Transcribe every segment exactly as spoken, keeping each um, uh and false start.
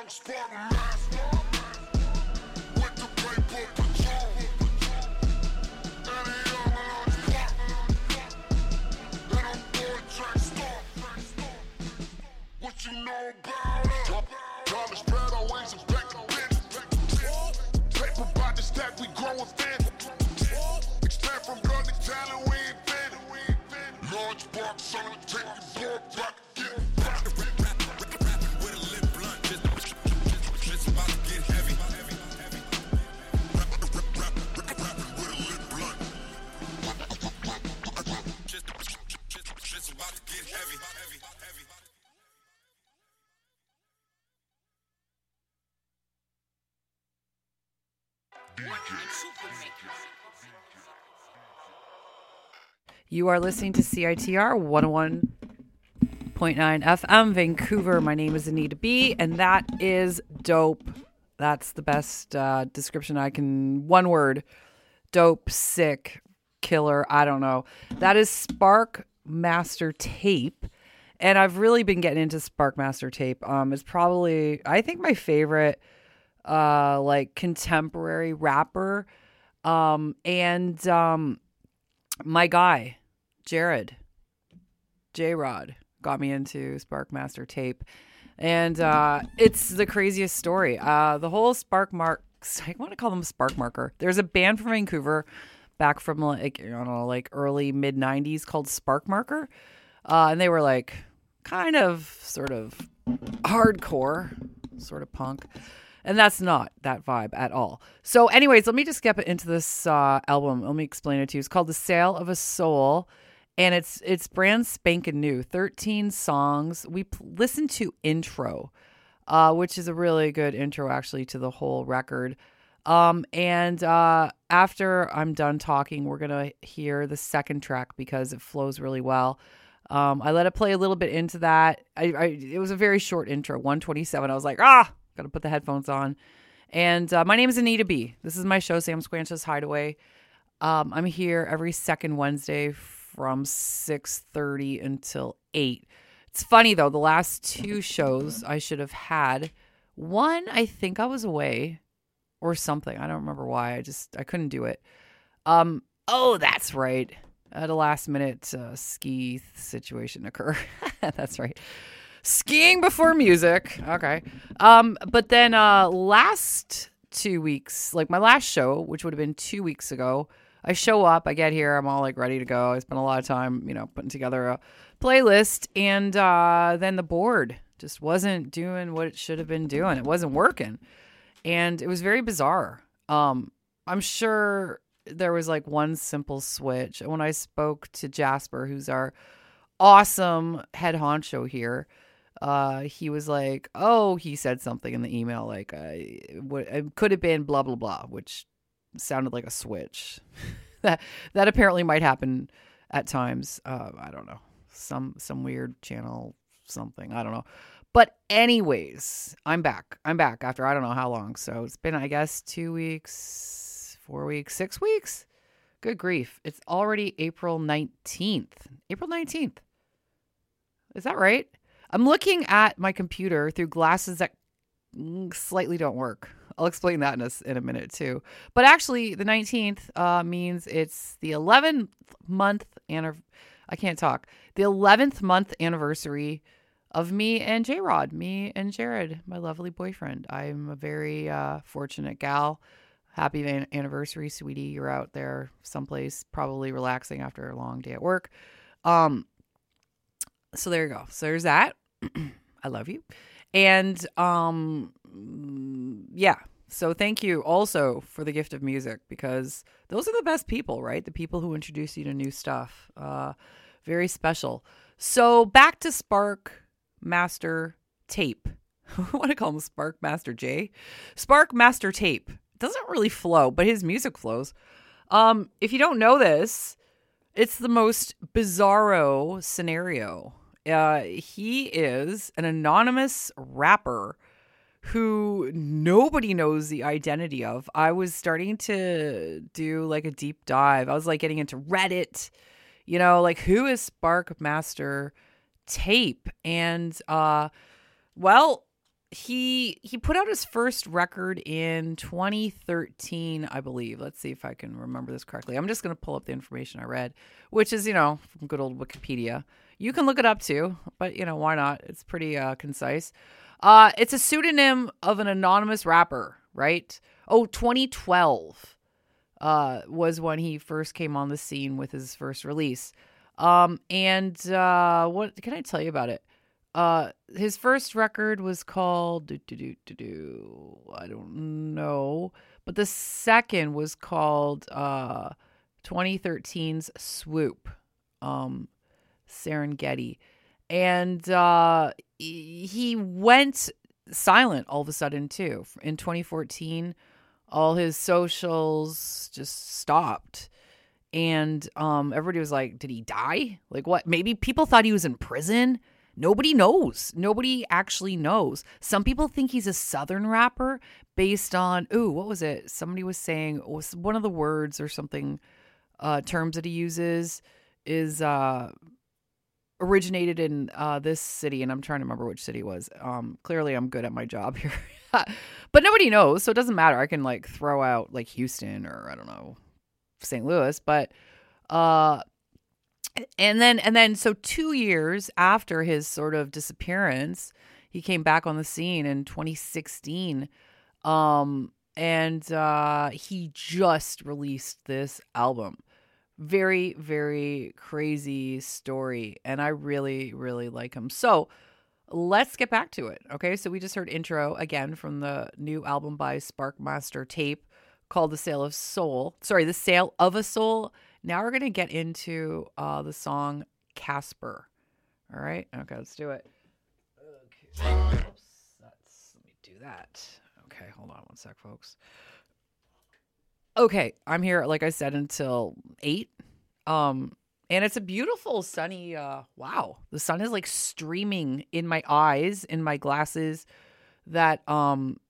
Spark master with the paper patrol. Any young lunch pop, and I'm boy track star. What you know about it? Dollar spread on wings and bacon bits. Paper by the stack, we growing thin. Expand from gun to talent, we ain't been. Large box on the take, you blow it back, get back. You are listening to C I T R one oh one point nine F M Vancouver. My name is Anita B, and that is dope. That's the best uh, description I can. One word: dope, sick, killer. I don't know. That is Spark Master Tape, and I've really been getting into Spark Master Tape. Um, it's probably I think my favorite, uh, like contemporary rapper, um, and um, my guy. Jared, J-Rod, got me into Spark Master Tape. And uh, it's the craziest story. Uh, the whole Spark Mark, I want to call them Spark Marker. There's a band from Vancouver back from like, I don't know, like early mid nineties called Spark Marker. Uh, and they were like kind of sort of hardcore, sort of punk. And that's not that vibe at all. So anyways, let me just get into this uh, album. Let me explain it to you. It's called The Sale of a Soul. And it's it's brand spanking new. thirteen songs. We p- listened to Intro, uh, which is a really good intro, actually, to the whole record. Um, and uh, after I'm done talking, we're going to hear the second track because it flows really well. Um, I let it play a little bit into that. I, I It was a very short intro, one twenty-seven. I was like, ah, got to put the headphones on. And uh, my name is Anita B. This is my show, Sam Squanch's Hideaway. Um, I'm here every second Wednesday from six thirty until eight. It's funny, though. The last two shows I should have had. One, I think I was away or something. I don't remember why. I just, I couldn't do it. Um. Oh, that's right. I had a last minute uh, ski situation occur. That's right. Skiing before music. Okay. Um. But then uh, last two weeks, like my last show, which would have been two weeks ago, I show up, I get here, I'm all like ready to go. I spent a lot of time, you know, putting together a playlist, and uh, then the board just wasn't doing what it should have been doing. It wasn't working, and it was very bizarre. Um, I'm sure there was like one simple switch. When I spoke to Jasper, who's our awesome head honcho here, uh, he was like, oh, he said something in the email like, uh, what, it could have been blah, blah, blah, which sounded like a switch. that that apparently might happen at times. Uh, I don't know. Some some weird channel something. I don't know. But anyways, I'm back. I'm back after I don't know how long. So it's been, I guess, two weeks, four weeks, six weeks. Good grief. It's already April nineteenth. April nineteenth. Is that right? I'm looking at my computer through glasses that slightly don't work. I'll explain that in a, in a minute too. But actually, the nineteenth uh, means it's the eleventh month, and I can't talk. The eleventh month anniversary of me and J-Rod, me and Jared, my lovely boyfriend. I'm a very uh, fortunate gal. Happy an- anniversary, sweetie. You're out there someplace, probably relaxing after a long day at work. Um. So there you go. So there's that. I love you. And um, yeah. So thank you also for the gift of music, because those are the best people, right? The people who introduce you to new stuff. Uh, very special. So back to Spark Master Tape. I want to call him Spark Master J. Spark Master Tape. Doesn't really flow, but his music flows. Um, if you don't know this, it's the most bizarro scenario. Uh, he is an anonymous rapper who nobody knows the identity of. I was starting to do like a deep dive. I was like getting into Reddit, you know, like who is Spark Master Tape? And, uh, well, he he put out his first record in twenty thirteen, I believe. Let's see if I can remember this correctly. I'm just going to pull up the information I read, which is, you know, from good old Wikipedia. You can look it up too, but, you know, why not? It's pretty uh, concise. Uh, it's a pseudonym of an anonymous rapper, right? Oh, twenty twelve uh, was when he first came on the scene with his first release. Um, and uh, what can I tell you about it? Uh, his first record was called do, do, do, do, do, I don't know, but the second was called uh, twenty thirteen's Swoop, um, Serengeti, and uh, he went silent all of a sudden too. In twenty fourteen, all his socials just stopped. And um, everybody was like, did he die? Like what? Maybe people thought he was in prison. Nobody knows. Nobody actually knows. Some people think he's a Southern rapper based on, ooh, what was it? Somebody was saying was one of the words or something, uh, terms that he uses is uh, originated in uh, this city. And I'm trying to remember which city it was. Um, clearly I'm good at my job here. But nobody knows. So it doesn't matter. I can like throw out like Houston or I don't know, Saint Louis, but uh and then and then so two years after his sort of disappearance, he came back on the scene in twenty sixteen, um and uh he just released this album. Very, very crazy story, and I really, really like him. So let's get back to it. Okay, so we just heard intro again from the new album by Sparkmaster Tape called The Sale of Soul. Sorry, The Sale of a Soul. Now we're going to get into uh, the song Casper. All right? Okay, let's do it. Okay. Oops. That's, let me do that. Okay, hold on one sec, folks. Okay, I'm here, like I said, until eight. Um, and it's a beautiful sunny, uh, wow. The sun is like streaming in my eyes, in my glasses that, um,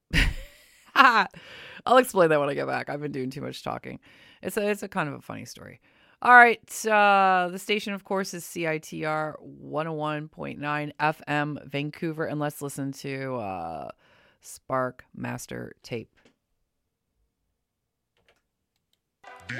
I'll explain that when I get back. I've been doing too much talking. It's a, it's a kind of a funny story. All right. Uh, the station, of course, is C I T R one oh one point nine F M Vancouver. And let's listen to uh, Sparkmaster Tape. I'd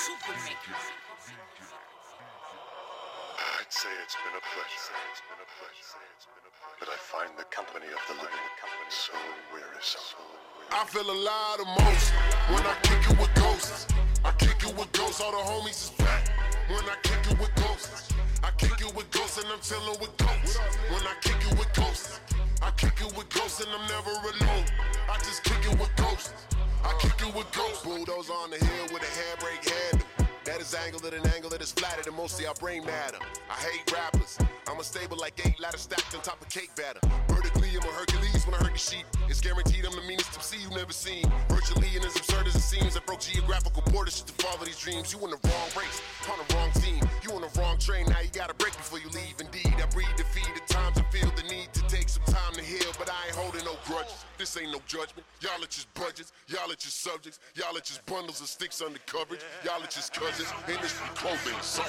say it's been a pleasure. It's been a pleasure. But I find the company of the living so wearisome. I feel alive the most when I kick it with ghosts. I kick it with ghosts, all the homies is back. When I kick it with ghosts, I kick it with ghosts and I'm chilling with ghosts. When I kick it with ghosts, I kick it with ghosts and I'm never alone. I just kick it with ghosts. I kick it with ghosts. Bulldozer on the hill with a handbrake handle. That is angled at an angle that is flatter than mostly our brain matter. I hate rappers. I'm unstable like eight ladders stacked on top of cake batter. Vertically, I'm a Hercules when I hurt the sheep. It's guaranteed I'm the meanest M C you've never seen. Virtually and as absurd as it seems, I broke geographical borders just to follow these dreams. You in the wrong race, on the wrong team. You on the wrong train, now you gotta break before you leave. Indeed, I breathe defeat at times I feel the need to take some time to heal, but I ain't holding no grudges. This ain't no judgment. Y'all are just budgets. Y'all are just subjects. Y'all are just bundles of sticks under coverage. Y'all are just cousins. Industry clothing, so.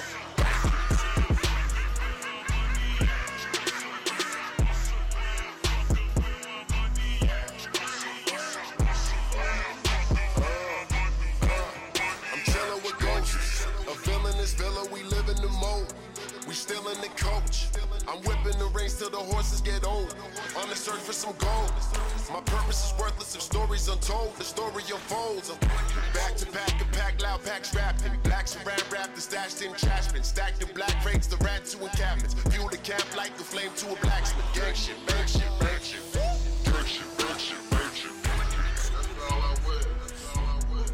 Villa, we live in the mode. We still in the coach. I'm whipping the reins till the horses get old. On the search for some gold. My purpose is worthless if stories untold. The story unfolds. I'm back to back and pack loud packs rapping. Blacks around wrapped and stashed in trash bin. Stacked in black crates, the rat to encampments. Fuel the camp like the flame to a blacksmith. Gang shit, bang shit, bang shit. Gang shit, bang shit, bang shit. That's all I wear. That's all I wear.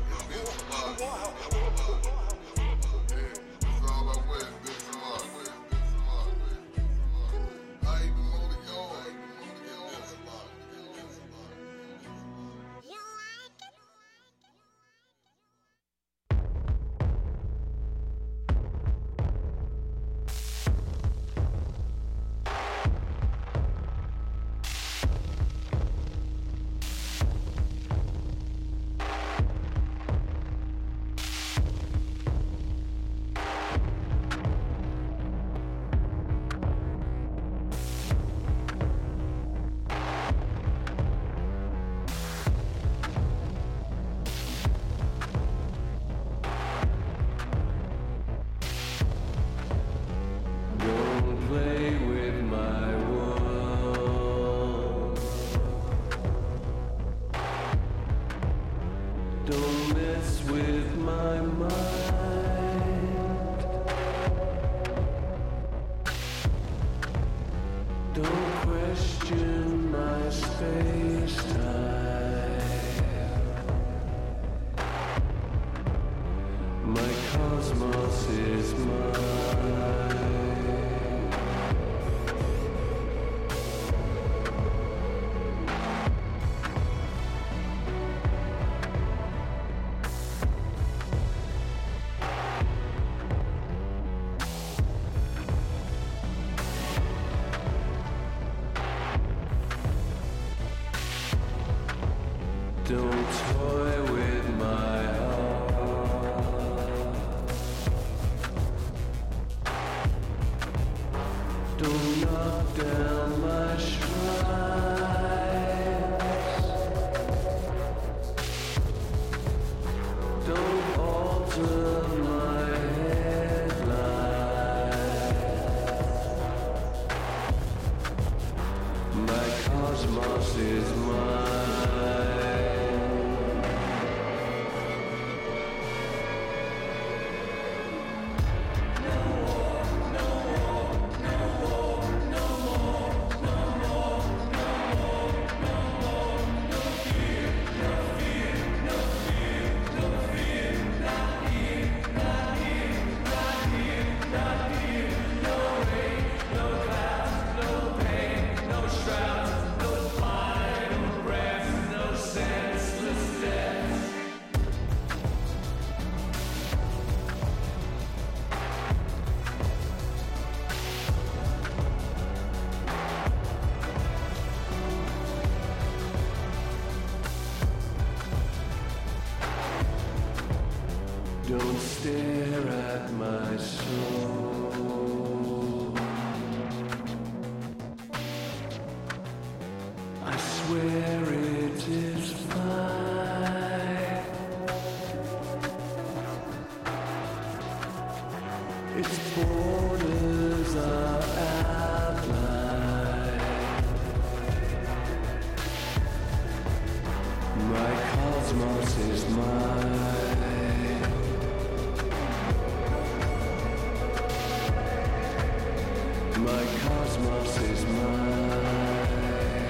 Don't question my space-time. My cosmos is mine. Don't toy with my heart. Don't knock down my shrines. Don't alter my headlines. My cosmos is mine. Don't stare at my soul. I swear it is fine. Its borders are outlined. My cosmos is mine. My cosmos is mine.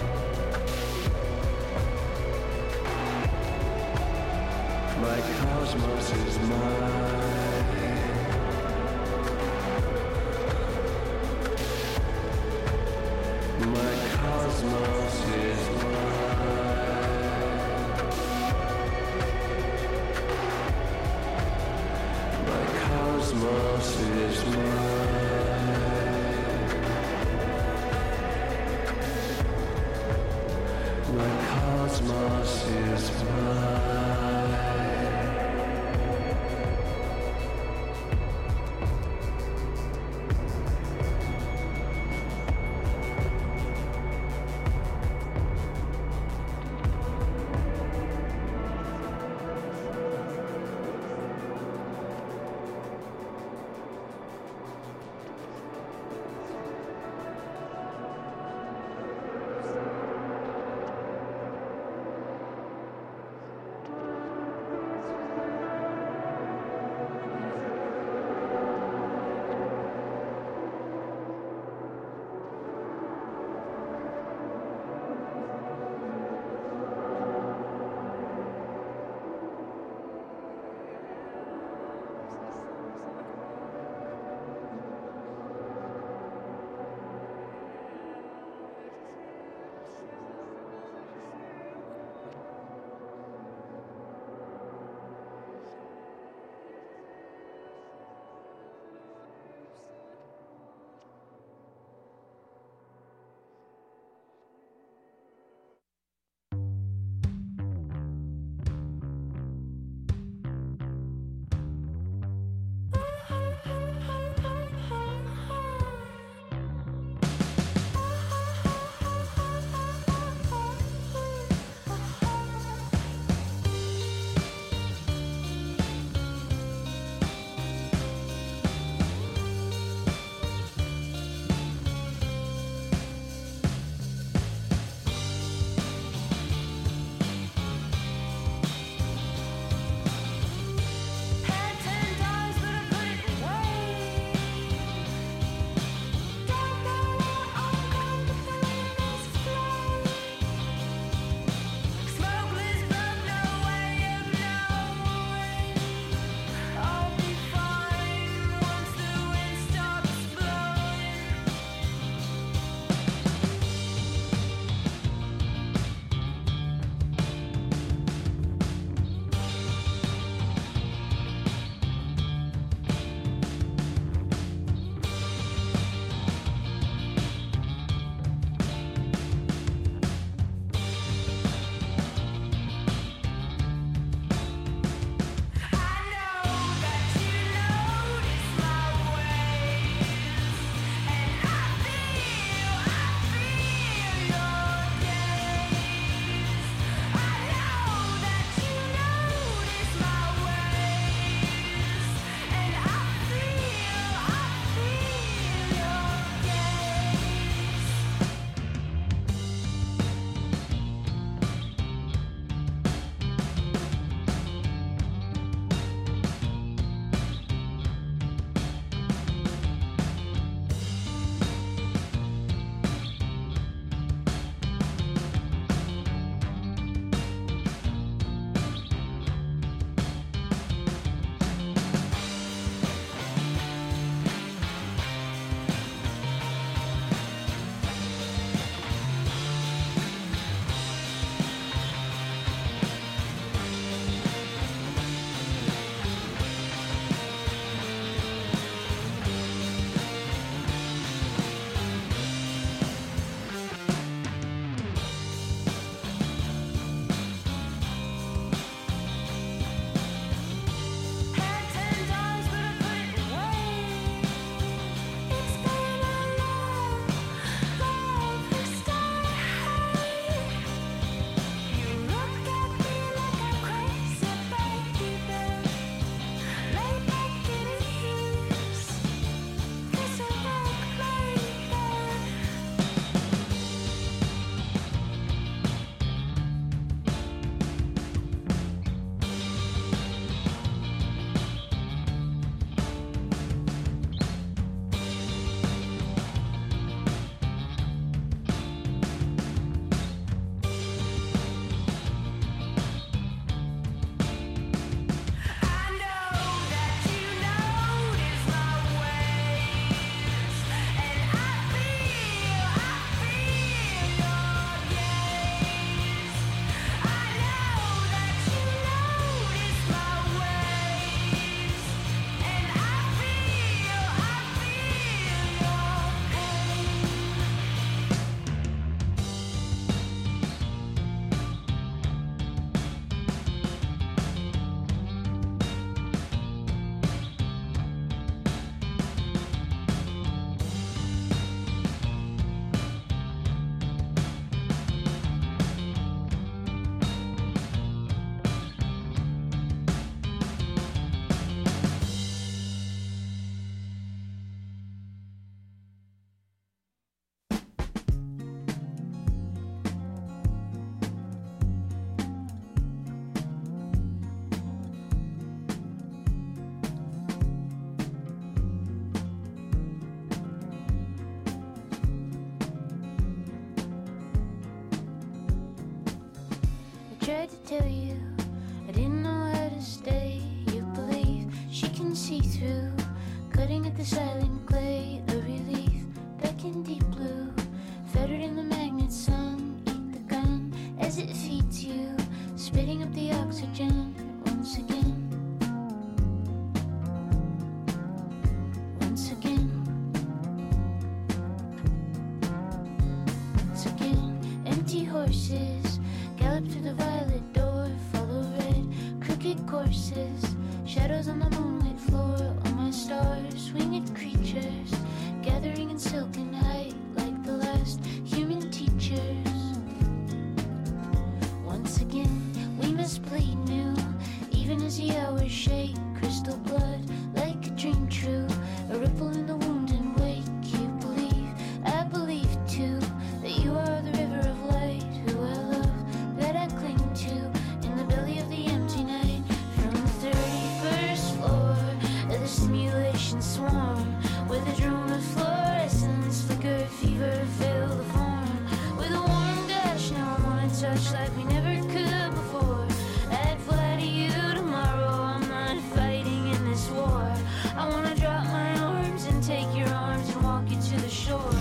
My cosmos is mine. My cosmos is mine. My cosmos is mine. My cosmos is mine. tried to tell you I didn't know how to stay. You believe she can see through, cutting at the silent clay. A relief back in deep blue, fettered in the magnet sun. Eat the gun as it feeds you, spitting up the oxygen once again. Once again. Once again. Empty horses gallop through the violet door, follow red crooked courses, shadows on the moonlit floor. All my stars, winged creatures, gathering in silken height like the last human teachers. Once again, we must bleed new, even as the hours shake. Crystal blood, like a dream true, a ripple in the wound and wake. You believe, I believe too, that you are the river of light, who I love, that I cling to, in the belly of the empty night. From the thirty-first floor of the simulation swarm, where the drone of fluorescence flicker, fever fill the form. With a warm gush, now I wanna touch like we never could before. I'd fly to you tomorrow, I'm not fighting in this war. I wanna drop my arms and take your arms and walk you to the shore.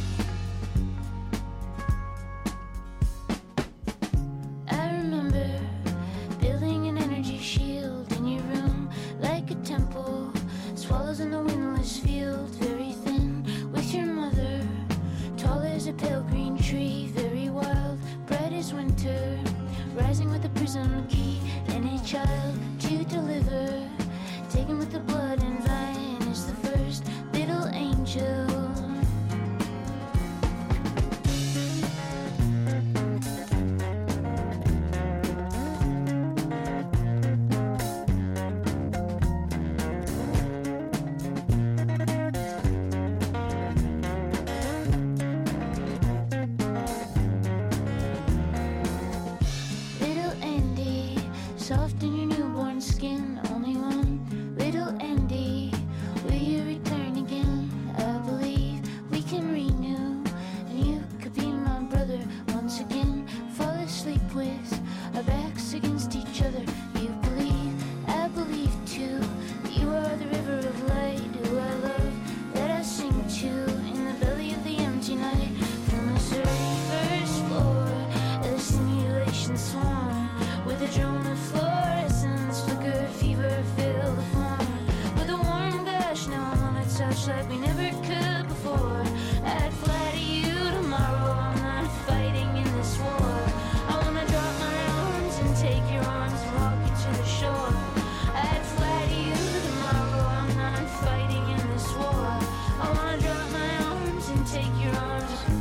I remember building an energy shield in your room, like a temple, swallows in the windless field, very thin with your mother, tall as a pale green tree, very wild, bright as winter, rising with a prism key, and a child to deliver, taken with the blood and vine is the first little angel. Little Andy, soft in your newborn skin, only one. Little Andy, will you return again? I believe we can renew, and you could be my brother once again. Fall asleep with our backs against each other. You believe, I believe too, that you are the river of light, who I love, that I sing to, in the belly of the empty night. From the thirty-first floor of the simulation swarm, with a drone of fluorescence flicker, fever fill the form. With a warm gush, now I wanna touch like we never could before. I'd fly to you tomorrow, I'm not fighting in this war. I wanna drop my arms and take your arms and walk you to the shore. I'd fly to you tomorrow, I'm not fighting in this war. I wanna drop my arms and take your arms.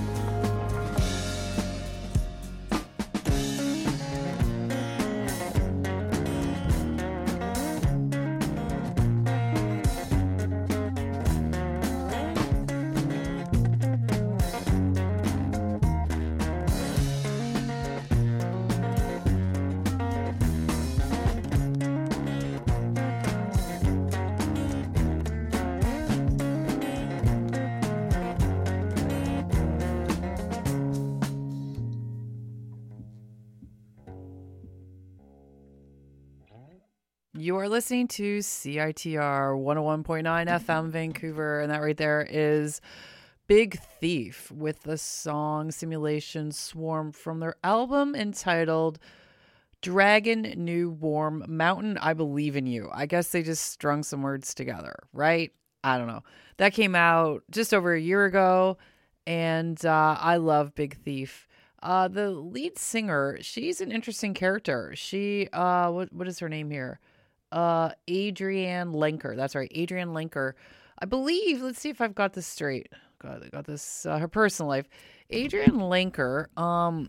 You are listening to C I T R one oh one point nine F M Vancouver, and that right there is Big Thief with the song Simulation Swarm from their album entitled Dragon New Warm Mountain, I Believe in You. I guess they just strung some words together, right? I don't know. That came out just over a year ago, and uh, I love Big Thief. Uh, the lead singer, she's an interesting character. She, uh, what what is her name here? Uh, Adrienne Lenker. That's right, Adrienne Lenker. I believe, let's see if I've got this straight. Got, I got this, uh, her personal life. Adrienne Lenker, um,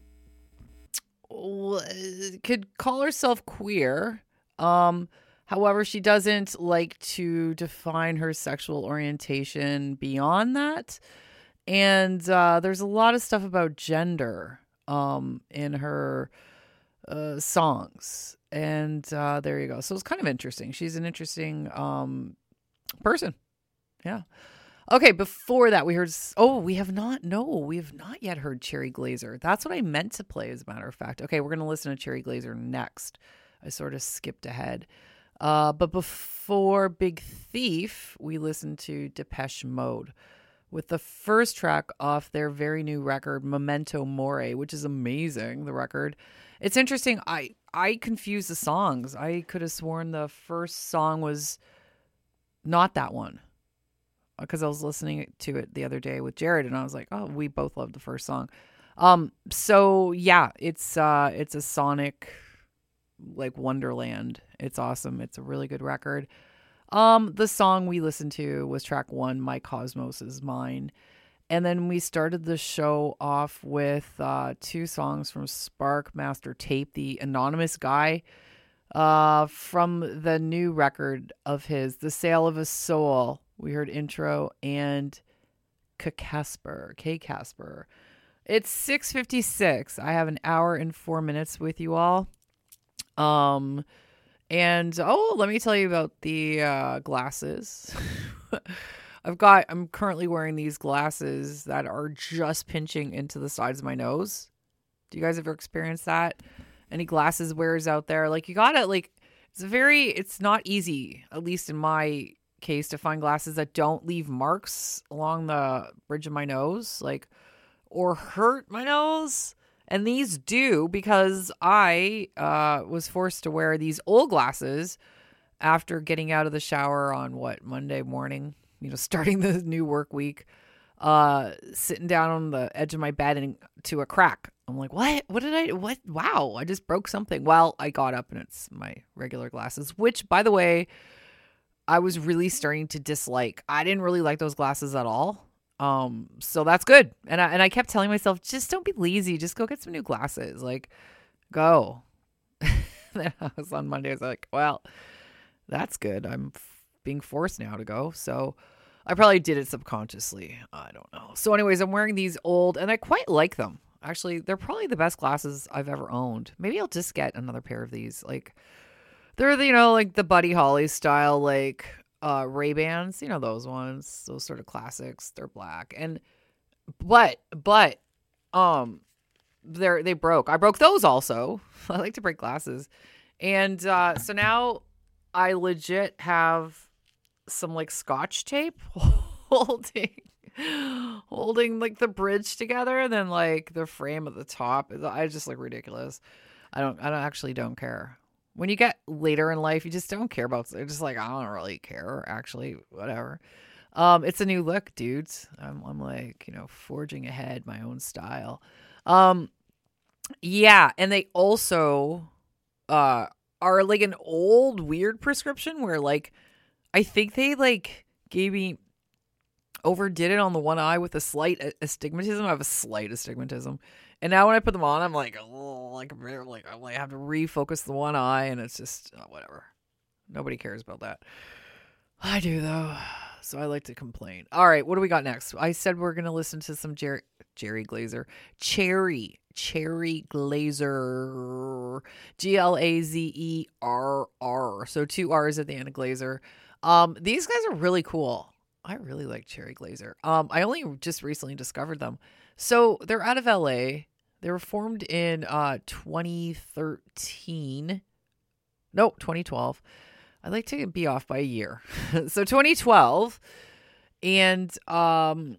could call herself queer. Um, however, she doesn't like to define her sexual orientation beyond that. And uh, there's a lot of stuff about gender um, in her uh, songs. And uh, there you go. So it's kind of interesting. She's an interesting um, person. Yeah. Okay, before that, we heard. Oh, we have not. No, we have not yet heard Cherry Glazer. That's what I meant to play, as a matter of fact. Okay, we're going to listen to Cherry Glazer next. I sort of skipped ahead. Uh, but before Big Thief, we listened to Depeche Mode with the first track off their very new record, Memento Mori, which is amazing, the record. It's interesting. I, I confused the songs. I could have sworn the first song was not that one. Because I was listening to it the other day with Jared, and I was like, "Oh, we both loved the first song." Um, so yeah, it's uh, it's a sonic like wonderland. It's awesome. It's a really good record. Um, the song we listened to was track one, "My Cosmos Is Mine," and then we started the show off with uh, two songs from Spark Master Tape, the anonymous guy, uh, from the new record of his, "The Sale of a Soul." We heard intro and K Casper, K Casper. It's six fifty-six. I have an hour and four minutes with you all. Um, and oh, let me tell you about the uh, glasses. I've got. I'm currently wearing these glasses that are just pinching into the sides of my nose. Do you guys ever experience that? Any glasses wearers out there? Like you gotta like. It's very. It's not easy, at least in my case, to find glasses that don't leave marks along the bridge of my nose, like, or hurt my nose. And these do, because I uh, was forced to wear these old glasses after getting out of the shower on what, Monday morning, you know, starting the new work week, uh, sitting down on the edge of my bed and to a crack. I'm like, what? What did I, what? Wow, I just broke something. Well, I got up and it's my regular glasses, which, by the way, I was really starting to dislike. I didn't really like those glasses at all. Um, so that's good. And I, and I kept telling myself, just don't be lazy. Just go get some new glasses. Like, go. Then I was on Monday. I was like, well, that's good. I'm f- being forced now to go. So I probably did it subconsciously. I don't know. So anyways, I'm wearing these old, and I quite like them. Actually, they're probably the best glasses I've ever owned. Maybe I'll just get another pair of these. Like, they're, you know, like the Buddy Holly style, like uh, Ray-Bans, you know, those ones, those sort of classics. They're black. And, but, but, um, they're, they broke. I broke those also. I like to break glasses. And uh, so now I legit have some like Scotch tape holding, holding like the bridge together. And then like the frame at the top. I just look ridiculous. I don't, I don't actually don't care. When you get later in life, you just don't care about it. Just like, I don't really care, actually, whatever. Um, it's a new look, dudes. I'm, I'm like, you know, forging ahead my own style. Um, yeah, and they also uh, are like an old weird prescription where like, I think they like gave me, overdid it on the one eye with a slight astigmatism. I have a slight astigmatism. And now when I put them on, I'm like, oh, like, like I like have to refocus the one eye, and it's just oh, whatever. Nobody cares about that. I do though, so I like to complain. All right, what do we got next? I said we're gonna listen to some Jerry Jerry Glazer, Cherry Cherry Glazer, G L A Z E R R. So two R's at the end of Glazer. Um, these guys are really cool. I really like Cherry Glazer. Um, I only just recently discovered them. So they're out of L A. They were formed in uh, twenty thirteen. No, twenty twelve. I like to be off by a year. So twenty twelve. And um,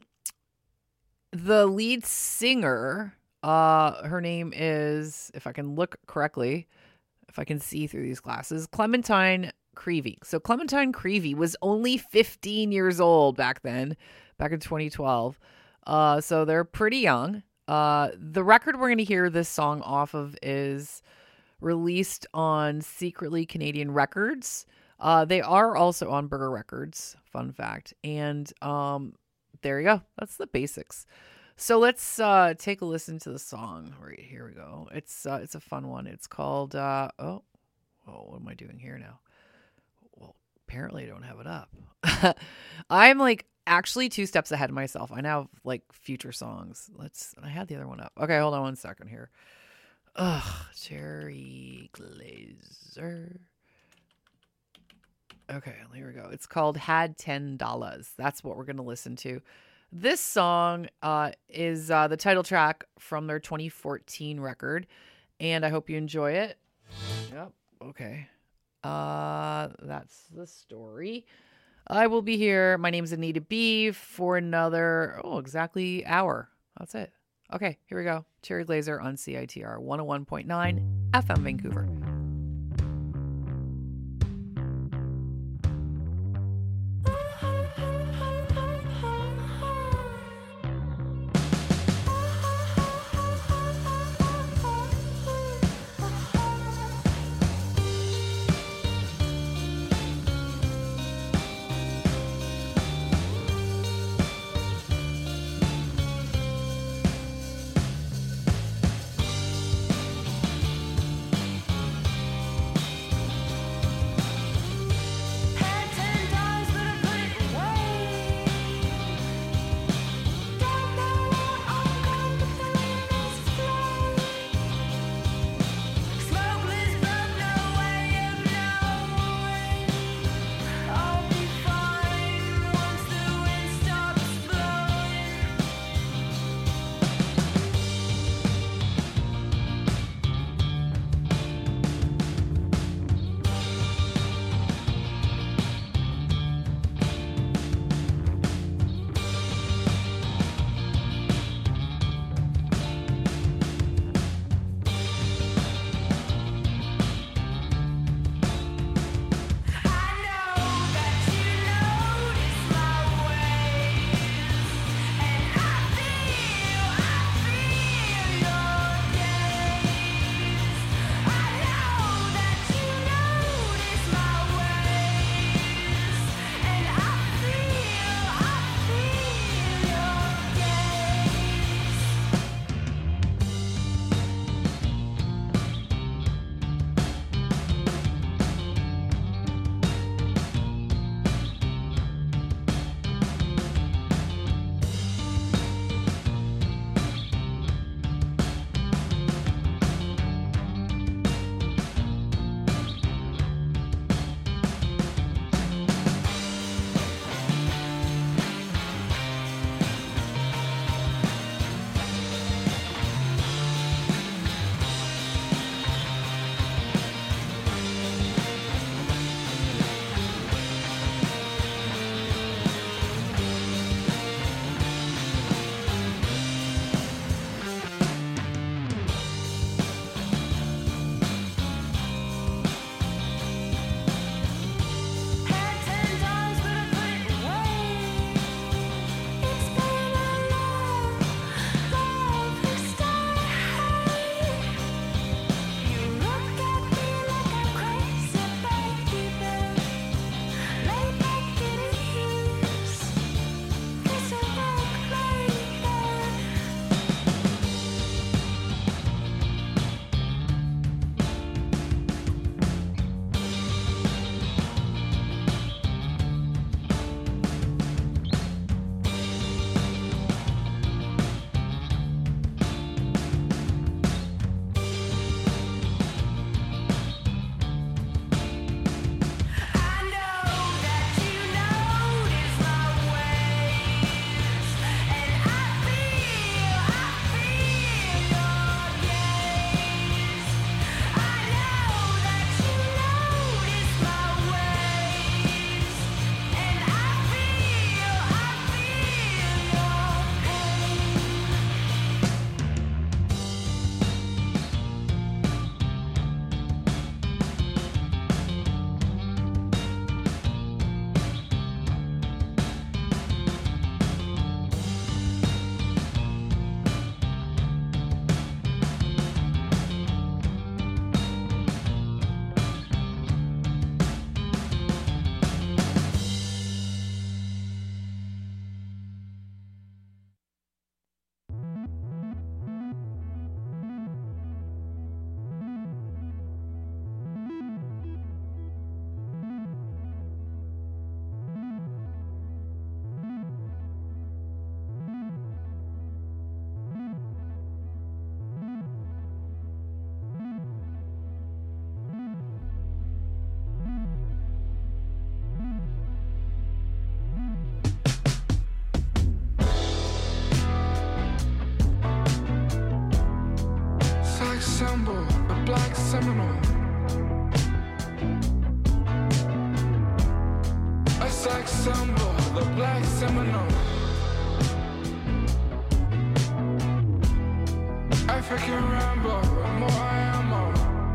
the lead singer, uh, her name is, if I can look correctly, if I can see through these glasses, Clementine Creevy. So Clementine Creevy was only fifteen years old back then, back in twenty twelve. Uh, so they're pretty young. Uh, the record we're going to hear this song off of is released on Secretly Canadian Records. Uh, they are also on Burger Records, fun fact. And um, there you go. That's the basics. So let's uh, take a listen to the song. Right, here we go. It's uh, it's a fun one. It's called, uh, oh, oh, what am I doing here now? Well, apparently I don't have it up. I'm like, actually two steps ahead of myself. I now have like future songs. Let's, I had the other one up. Okay, hold on one second here. Ugh, Cherry Glazer. Okay, here we go. It's called Had ten dollars. That's what we're going to listen to. This song uh, is uh, the title track from their twenty fourteen record, and I hope you enjoy it. Yep, okay. Uh, that's the story. I will be here. My name is Anita B for another, oh, exactly hour. That's it. Okay, here we go. Cherry Glazer on C I T R one oh one point nine F M Vancouver. Little symbol, the black Seminole. A sex symbol, the black Seminole. African Rambo, more ammo.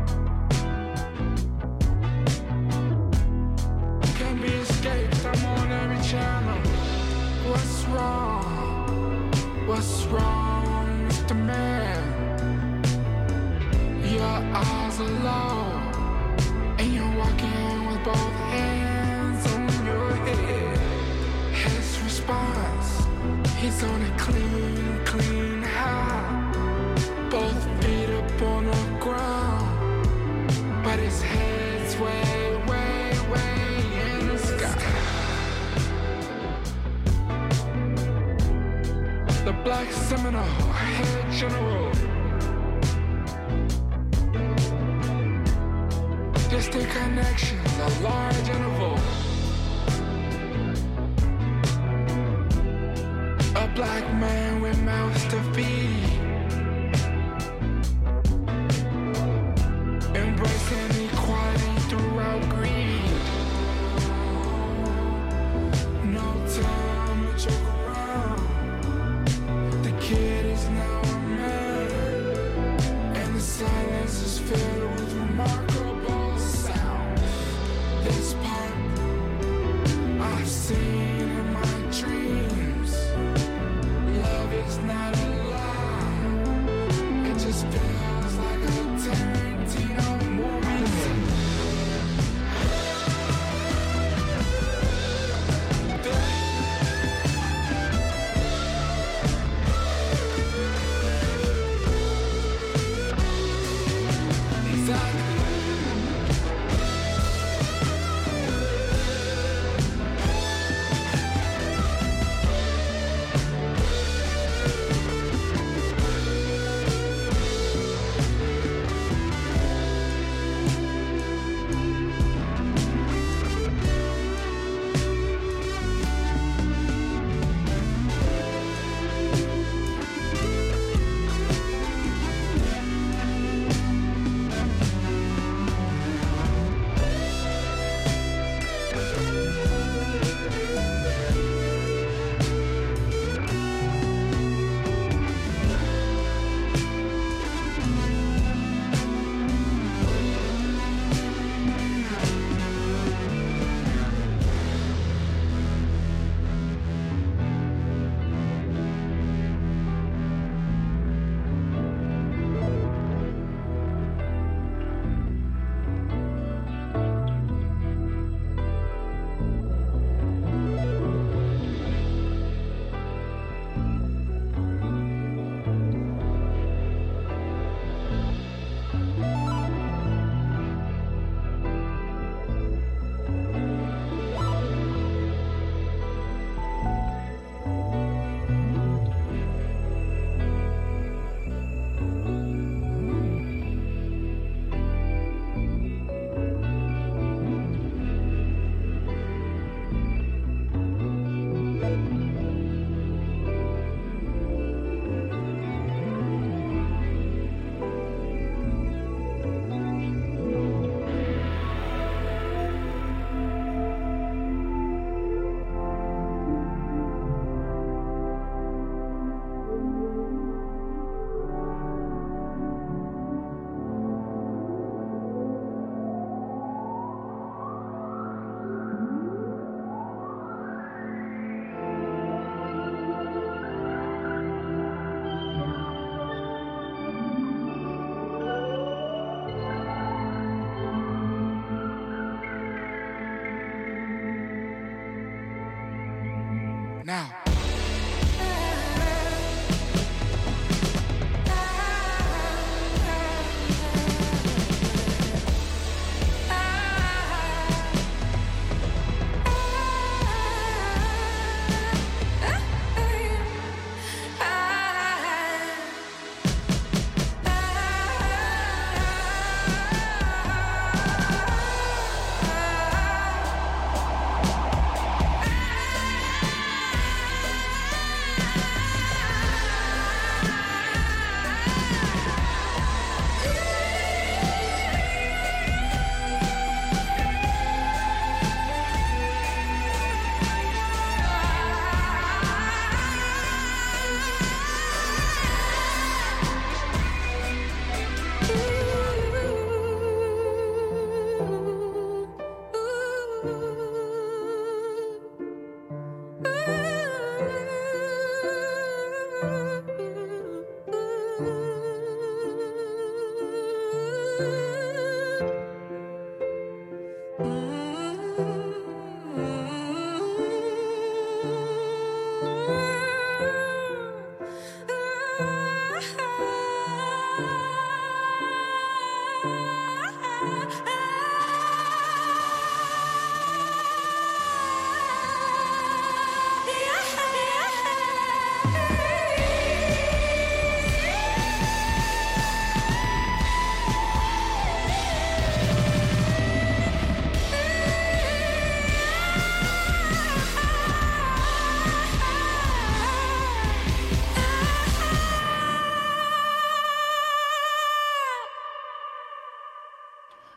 Can't be escaped, I'm on every channel. What's wrong? What's wrong, Mister Man? Your eyes are low, and you're walking with both hands on your head. His response, he's on a clean, clean high. Both feet up on the ground, but his head's way, way, way in the sky. The black Seminole, head general. Distant connections, a large interval. A black man with mouths to feed. Embracing equality throughout greed. No time to joke around. The kid is now a man, and the silence is filled with remarkable sound. This part I've seen in my dreams. Love is not a lie.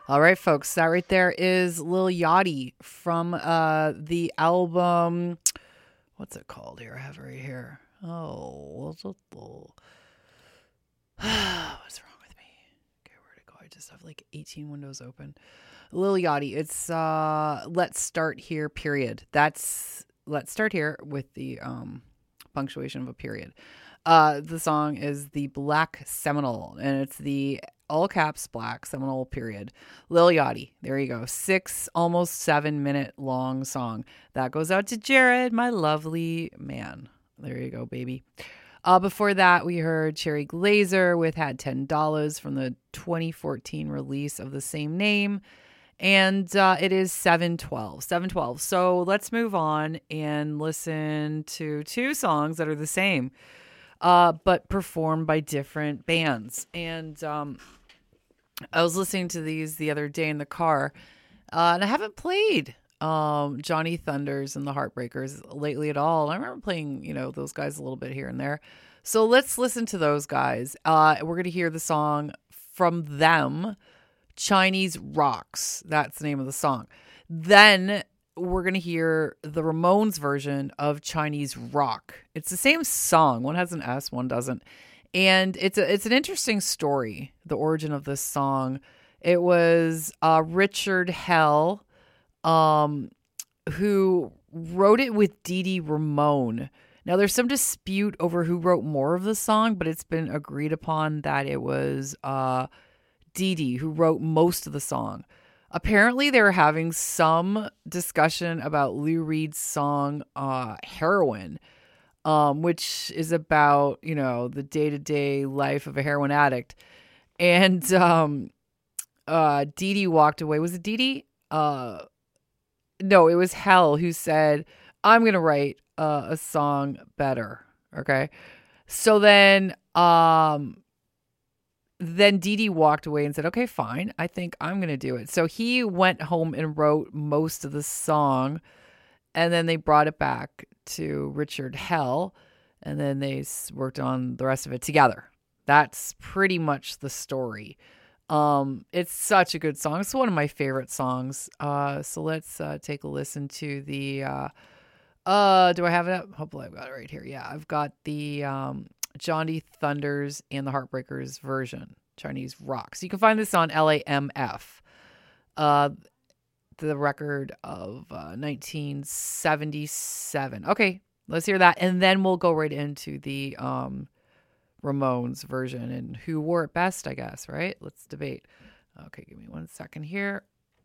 All right, folks, that right there is Lil Yachty from uh, the album. What's it called here? I have it right here. Oh, what's what's wrong with me? Okay, where'd it go? I just have like eighteen windows open. Lil Yachty. It's uh, Let's Start Here, period. That's Let's Start Here with the um, punctuation of a period. Uh, the song is the Black Seminole, and it's the all caps Black Seminole period. Lil Yachty. There you go. Six, almost seven minute long song. That goes out to Jared, my lovely man. There you go, baby. Uh, before that, we heard Cherry Glazer with Had ten dollars from the twenty fourteen release of the same name. And uh, it is seven twelve. seven twelve. So let's move on and listen to two songs that are the same. Uh, but performed by different bands. And um, I was listening to these the other day in the car, uh, and I haven't played um, Johnny Thunders and the Heartbreakers lately at all. I remember playing, you know, those guys a little bit here and there. So let's listen to those guys. Uh, we're going to hear the song from them, Chinese Rocks. That's the name of the song. Then we're going to hear the Ramones version of Chinese Rock. It's the same song. One has an S, one doesn't. And it's a, it's an interesting story, the origin of this song. It was uh, Richard Hell, um, who wrote it with Dee Dee Ramone. Now, there's some dispute over who wrote more of the song, but it's been agreed upon that it was uh, Dee Dee who wrote most of the song. Apparently, they were having some discussion about Lou Reed's song uh, Heroin, um, which is about, you know, the day-to-day life of a heroin addict. And um, uh, Dee Dee walked away. Was it Dee Dee? Uh, no, it was Hell who said, I'm going to write uh, a song better. Okay. So then... Um, Then Dee Dee walked away and said, okay, fine. I think I'm going to do it. So he went home and wrote most of the song. And then they brought it back to Richard Hell. And then they worked on the rest of it together. That's pretty much the story. Um, it's such a good song. It's one of my favorite songs. Uh, so let's uh, take a listen to the... Uh, uh, do I have it up? Hopefully I've got it right here. Yeah, I've got the... Um, Johnny Thunders and the Heartbreakers version, Chinese Rock. So you can find this on L A M F, uh, the record of uh, nineteen seventy-seven. Okay, let's hear that. And then we'll go right into the um, Ramones version and who wore it best, I guess, right? Let's debate. Okay, give me one second here.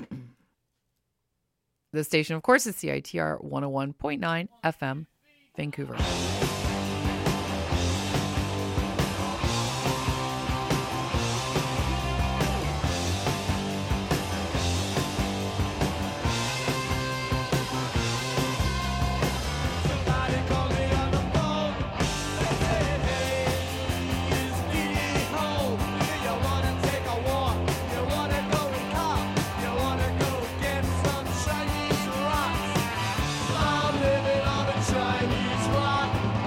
The station, of course, is C I T R one oh one point nine F M, Vancouver. Chinese rock.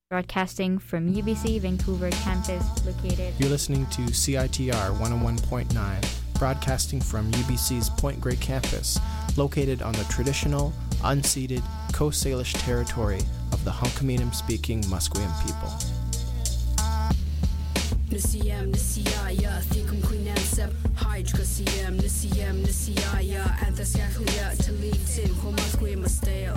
Broadcasting from U B C Vancouver campus located. You're listening to C I T R one oh one point nine, broadcasting from U B C's Point Grey campus, located on the traditional, unceded Coast Salish territory of the Hunkaminam-speaking Musqueam people. Nisiyam nisiyaya thikum quinansem hydrocasium nisiyam nisiyaya anthascaclia talitin homasquim masteo.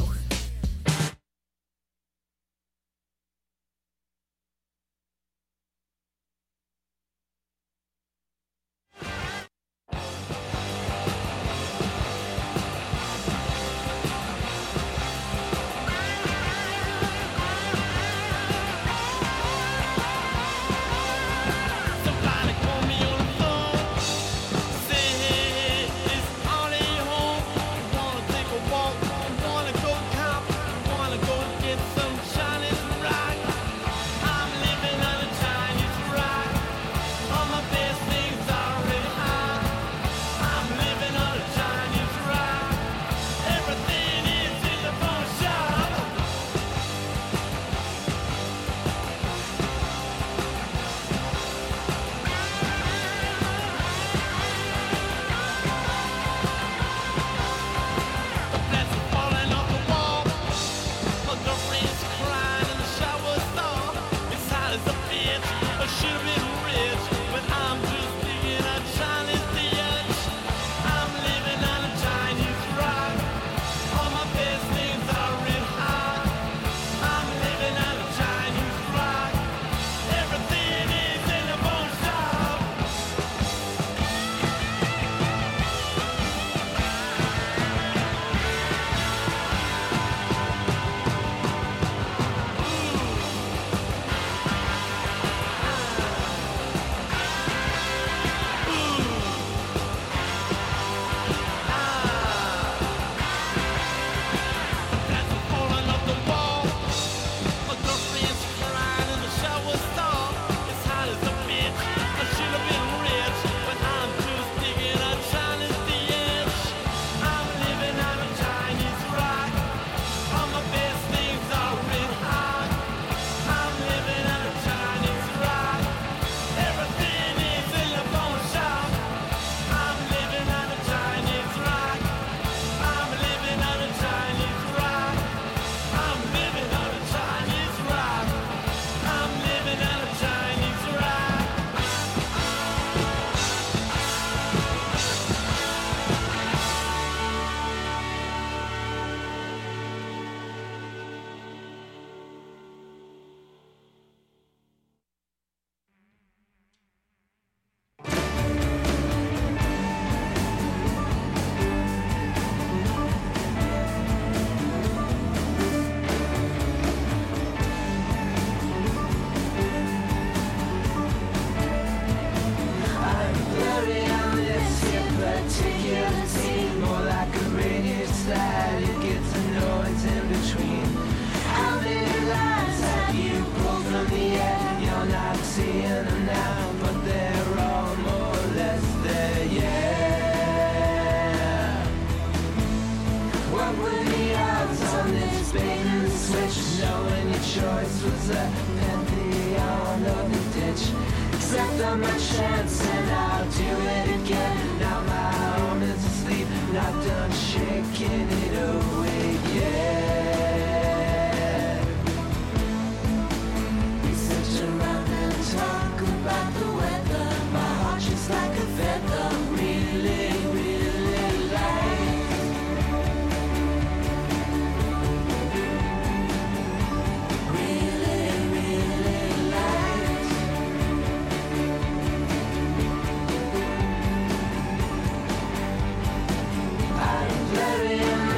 I'm very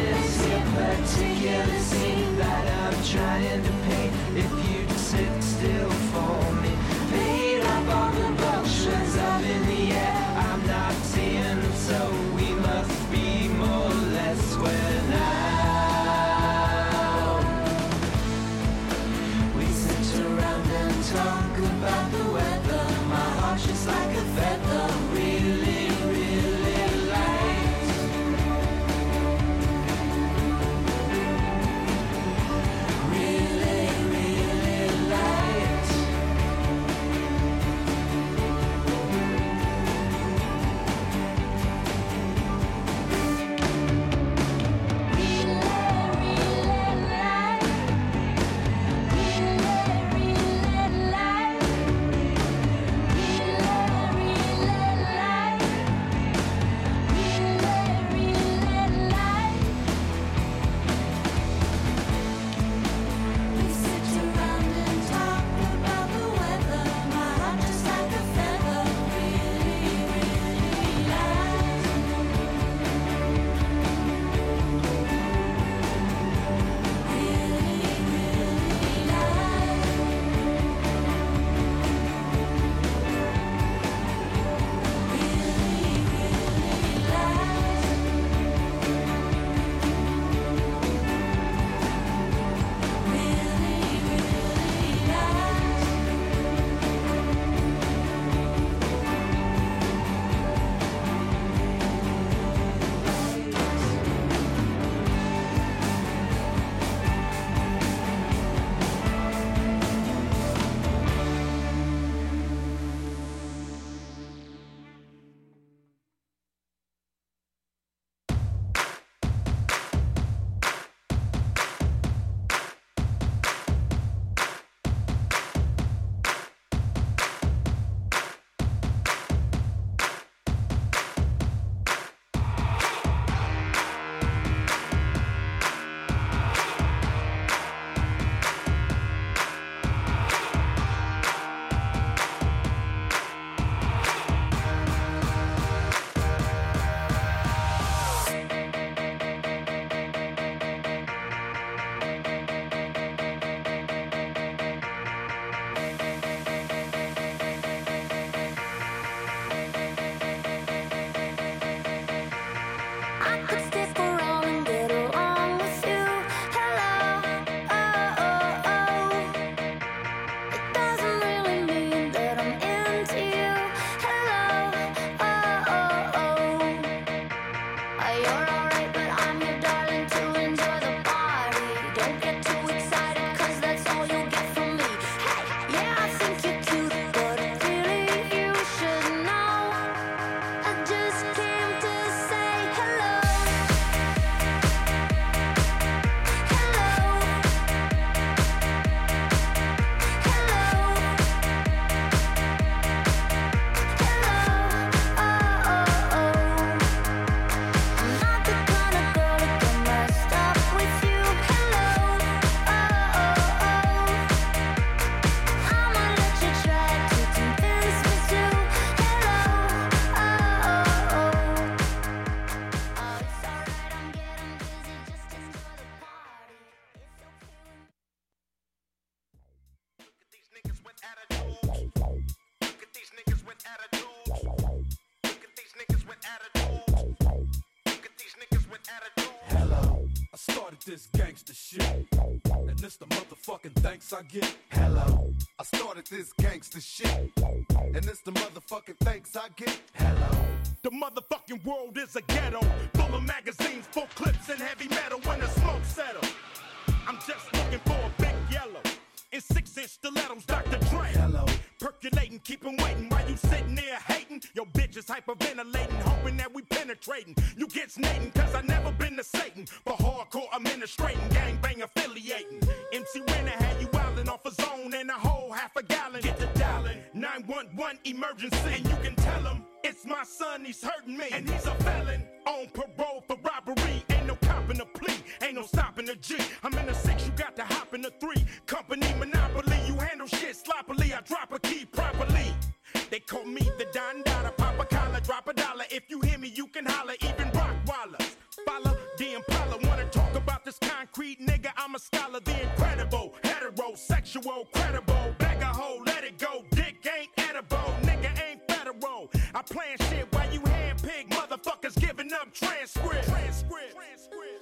attitudes. Look at these niggas with attitudes. Look at these niggas with attitudes. Hello, I started this gangster shit, and this the motherfucking thanks I get. Hello, I started this gangster shit, and this the motherfucking thanks I get. hello. The motherfucking world is a ghetto, full of magazines, full clips, and heavy metal when the smoke settles. I'm just looking for a big yellow in six-inch stilettos, Doctor Dre. Hello. Percolating, keep 'em waiting while you sitting there hating. Your bitch is hyperventilating, hoping that we penetrating. You get snating, cause I never been to Satan. For hardcore administrating, gangbang affiliating. M C Renner had you wildin' off a zone and a whole half a gallon. Get the dialing, nine one one emergency. And you can tell him, it's my son, he's hurting me. And he's a felon, on parole for robbery. Ain't no copping a plea, ain't no stopping a G. I'm in a six, you got to hop in a three. Company monopoly, you handle shit sloppily. I drop a key properly. They call me the Don Dada, pop a collar, drop a dollar. If you hear me, you can holler, even Rockwallers. Follow the Impala, wanna talk about this concrete nigga? I'm a scholar, the incredible, heterosexual, credible. Bag a hoe, let it go, dick ain't edible, nigga ain't federal. I plan shit while you handpick motherfuckers giving up transcript. Transcript. Transcript.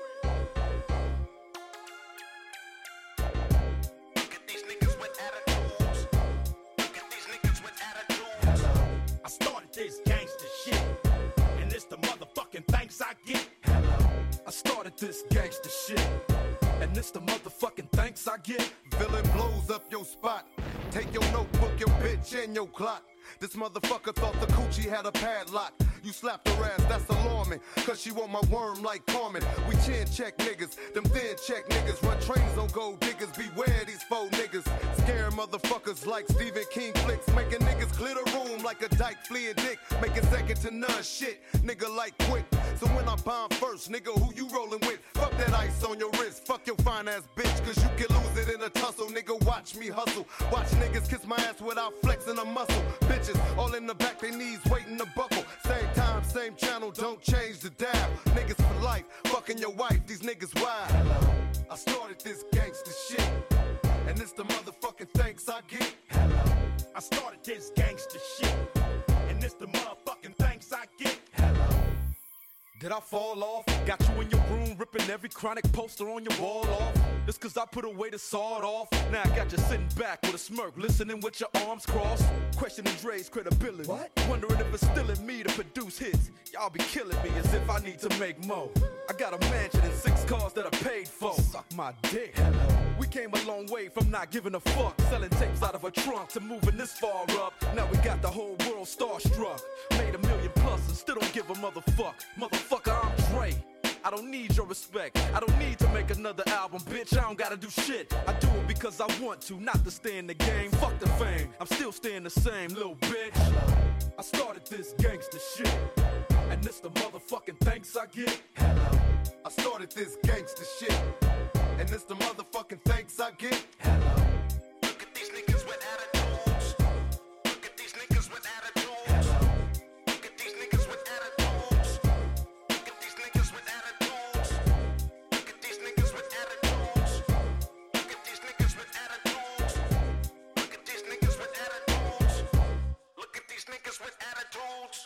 Look at these niggas with attitudes. Look at these niggas with attitudes. Hello, I started this gangster shit, and it's the motherfucking thanks I get. hello. I started this gangster shit, and this the motherfucking thanks I get. Villain blows up your spot. Take your notebook, your bitch, and your clock. This motherfucker thought the coochie had a padlock. You slapped her ass, that's alarming. Cause she want my worm like Carmen. We chin check niggas, them thin check niggas. Run trains on gold diggers, beware these faux niggas. Scare motherfuckers like Stephen King flicks. Making niggas clear the room like a dyke fleeing dick. Making second to none shit, nigga like quick. So when I bomb first, nigga, who you rolling with? Fuck that ice on your wrist, fuck your fine ass bitch. Cause you can lose it in a tussle, nigga, watch me hustle. Watch niggas kiss my ass without flexing a muscle. Bitches all in the back, they knees waiting to buckle. Same time, same channel, don't change the dial. Niggas for life, fucking your wife, these niggas wild. Hello, I started this gangster shit, and it's the motherfucking thanks I get. hello, I started this gangster shit, and it's the motherfucking thanks I get. hello. Did I fall off? Got you in your room ripping every chronic poster on your wall off. Just cause I put away the sawed off. Now I got you sitting back with a smirk, listening with your arms crossed. Questioning Dre's credibility. What? Wondering if it's still in me to produce hits. Y'all be killing me as if I need to make more. I got a mansion and six cars that I paid for. Suck my dick. Hello. We came a long way from not giving a fuck. Selling tapes out of a trunk to moving this far up. Now we got the whole world starstruck. Made a million plus and still don't give a motherfuck. Motherfucker, I'm Dre. I don't need your respect. I don't need to make another album, bitch. I don't gotta do shit. I do it because I want to, not to stay in the game. Fuck the fame. I'm still staying the same, little bitch. I started this gangster shit, and this the motherfucking thanks I get. Hello, I started this gangster shit, and it's the motherfucking thanks I get. hello, Look at these niggas with attitudes. Look at these niggas with attitudes. hello, Look at these niggas with attitudes. Look at these niggas with attitudes. Look at these niggas with attitudes. Look at these niggas with attitudes. Look at these niggas with attitudes. Look at these niggas with attitudes.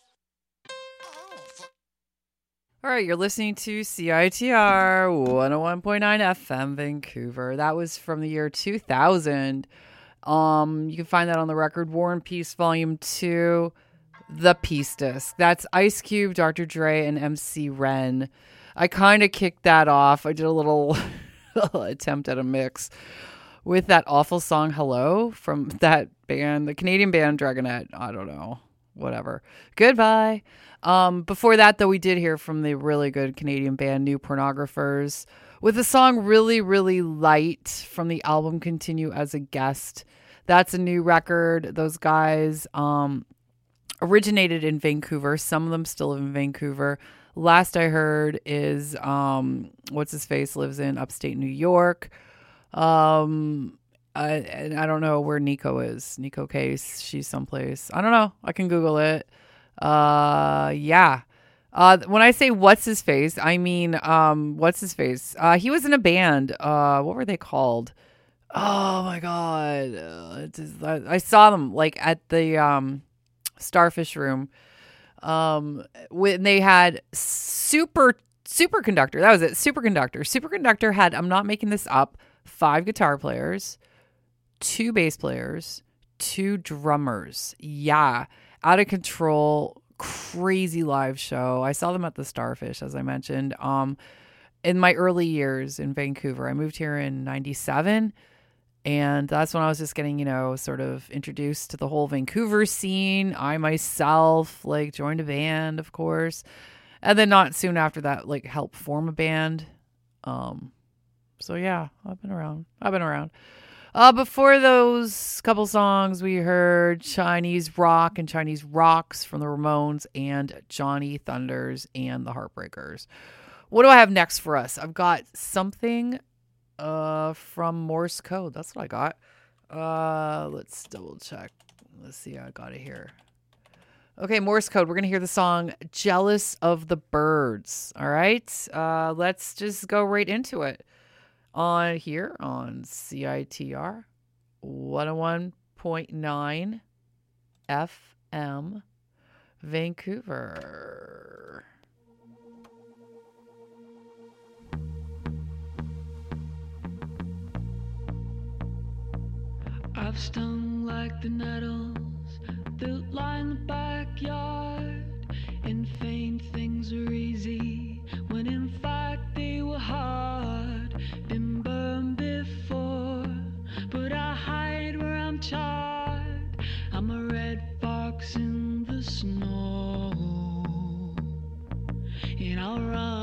All right, you're listening to C I T R one oh one point nine F M Vancouver. That was from the year two thousand. Um, you can find that on the record War and Peace Volume two, The Peace Disc. That's Ice Cube, Doctor Dre, and M C Ren. I kind of kicked that off. I did a little attempt at a mix with that awful song Hello from that band, the Canadian band Dragonette. I don't know. Whatever. Goodbye. Um, before that, though, we did hear from the really good Canadian band New Pornographers with the song Really, Really Light from the album Continue as a Guest. That's a new record. Those guys um, originated in Vancouver. Some of them still live in Vancouver. Last I heard is, um, what's his face, lives in upstate New York. Um, I, and I don't know where Nico is. Nico Case, she's someplace. I don't know. I can Google it. Uh, yeah. Uh, when I say what's his face, I mean, um, what's his face? Uh, he was in a band. Uh, what were they called? Oh my god! Uh, it is, I, I saw them like at the um, Starfish Room. Um, when they had super superconductor. That was it. Superconductor. Superconductor had. I'm not making this up. Five guitar players, two bass players, two drummers. Yeah, out of control, crazy live show. I saw them at the Starfish, as I mentioned. Um, in my early years in Vancouver, I moved here in ninety-seven. And that's when I was just getting, you know, sort of introduced to the whole Vancouver scene. I myself, like, joined a band, of course. And then not soon after that, like, helped form a band. Um, so, yeah, I've been around. I've been around. Uh, before those couple songs, we heard Chinese Rock and Chinese Rocks from the Ramones and Johnny Thunders and the Heartbreakers. What do I have next for us? I've got something... Uh, from Morse Code. That's what I got. Uh, let's double check. Let's see. I got it here. Okay, Morse Code. We're gonna hear the song "Jealous of the Birds." All right. Uh, let's just go right into it. On here on C I T R one oh one point nine F M, Vancouver. I've stung like the nettles that line the backyard, and faint things are easy when in fact they were hard. Been burned before, but I hide where I'm charred. I'm a red fox in the snow, and I'll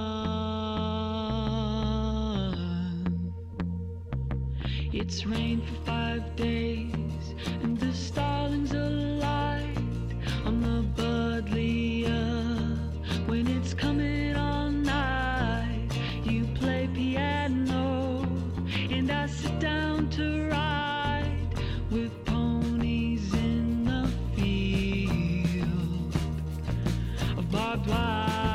run. It's rained for five days, and the starlings are light on the Buddleia. When it's coming all night, you play piano, and I sit down to ride with ponies in the field of barbed wire.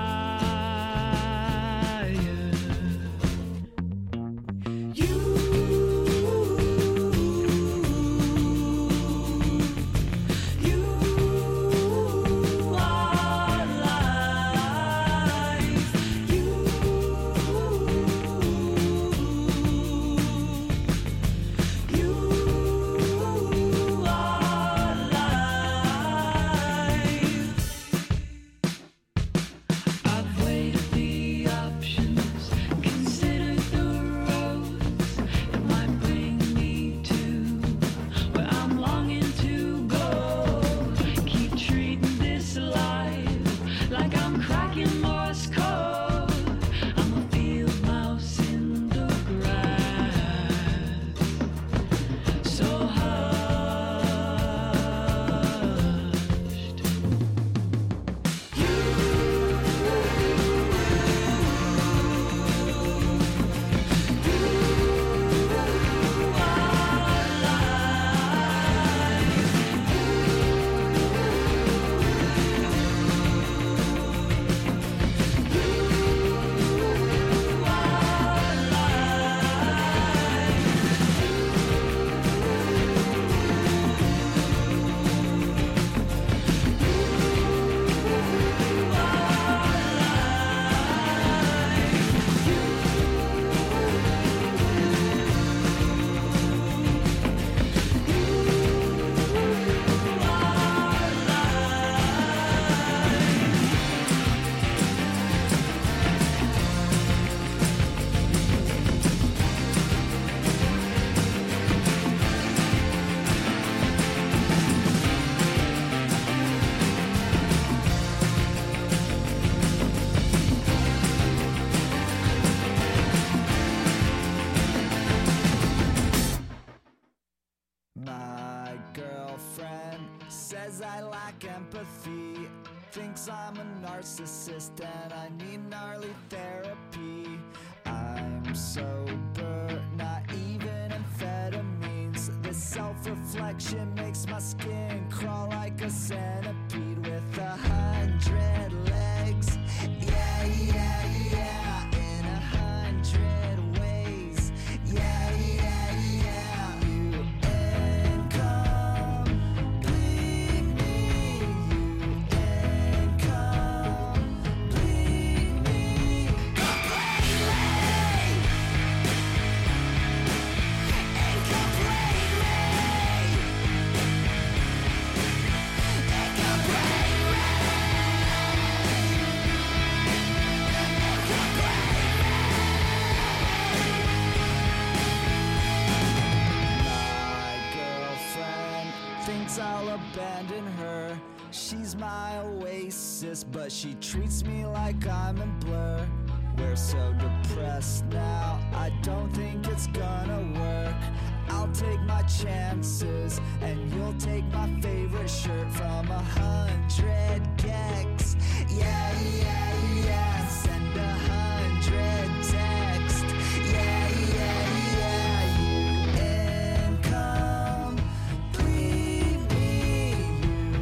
I'm a narcissist and I need gnarly therapy. I'm sober, not even amphetamines. This self-reflection makes my skin crawl like a centipede with a hundred legs. Yeah, yeah, yeah, in a hundred ways. Yeah, yeah, yeah, guess I'll abandon her. She's my oasis, but she treats me like I'm in Blur. We're so depressed now, I don't think it's gonna work. I'll take my chances, and you'll take my favorite shirt from a hundred gigs. Yeah, yeah, yeah, send a hundred text. Yeah, yeah, yeah, you incomplete me, you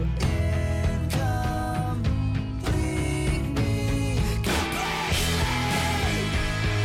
incomplete me completely.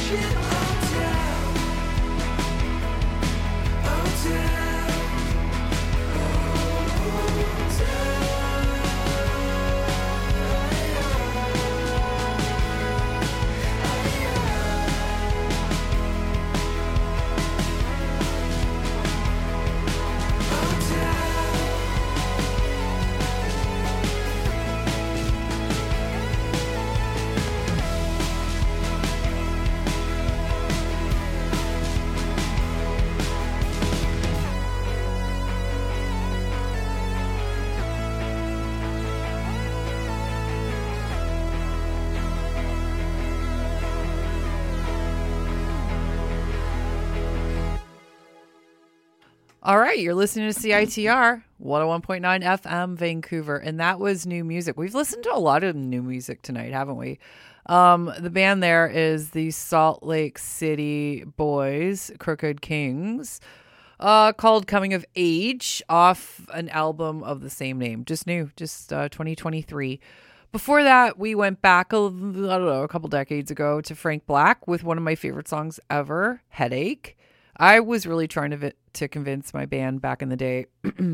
All right, you're listening to C I T R one oh one point nine F M Vancouver, and that was new music. We've listened to a lot of new music tonight, haven't we? Um, the band there is the Salt Lake City Boys, Crooked Kings, uh, called Coming of Age, off an album of the same name. Just new, just uh, twenty twenty-three. Before that, we went back, a, I don't know, a couple decades ago to Frank Black with one of my favorite songs ever, Headache. I was really trying to vi- to convince my band back in the day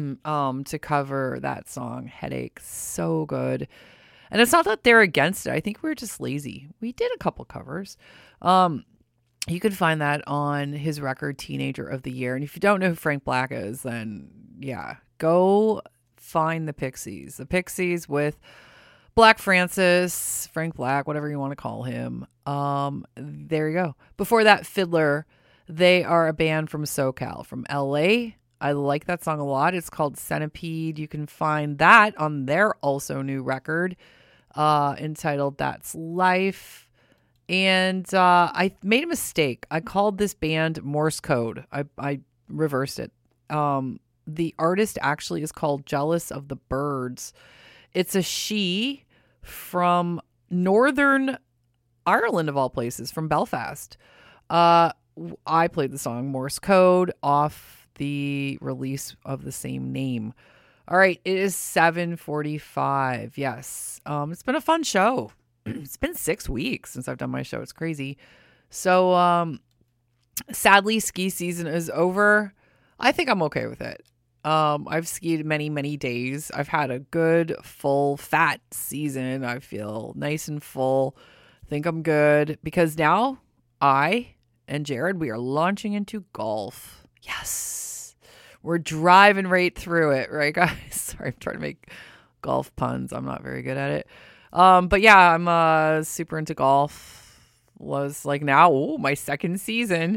um, to cover that song, Headache. So good. And it's not that they're against it. I think we were just lazy. We did a couple covers. Um, you can find that on his record, Teenager of the Year. And if you don't know who Frank Black is, then yeah, go find the Pixies. The Pixies with Black Francis, Frank Black, whatever you want to call him. Um, there you go. Before that, Fiddler. They are a band from SoCal, from L A. I like that song a lot. It's called Centipede. You can find that on their also new record uh, entitled That's Life. And uh, I made a mistake. I called this band Morse Code. I, I reversed it. Um, the artist actually is called Jealous of the Birds. It's a she from Northern Ireland, of all places, from Belfast. Uh, I played the song Morse Code off the release of the same name. All right, it is seven forty-five. Yes, um, it's been a fun show. It's been six weeks since I've done my show. It's crazy. So, um, sadly, ski season is over. I think I'm okay with it. Um, I've skied many, many days. I've had a good, full, fat season. I feel nice and full. Think I'm good because now I and Jared, we are launching into golf. Yes. We're driving right through it, right, guys? Sorry, I'm trying to make golf puns. I'm not very good at it. Um, but yeah, I'm uh, super into golf. Was like now, ooh, my second season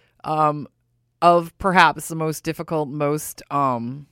um, of perhaps the most difficult, most um,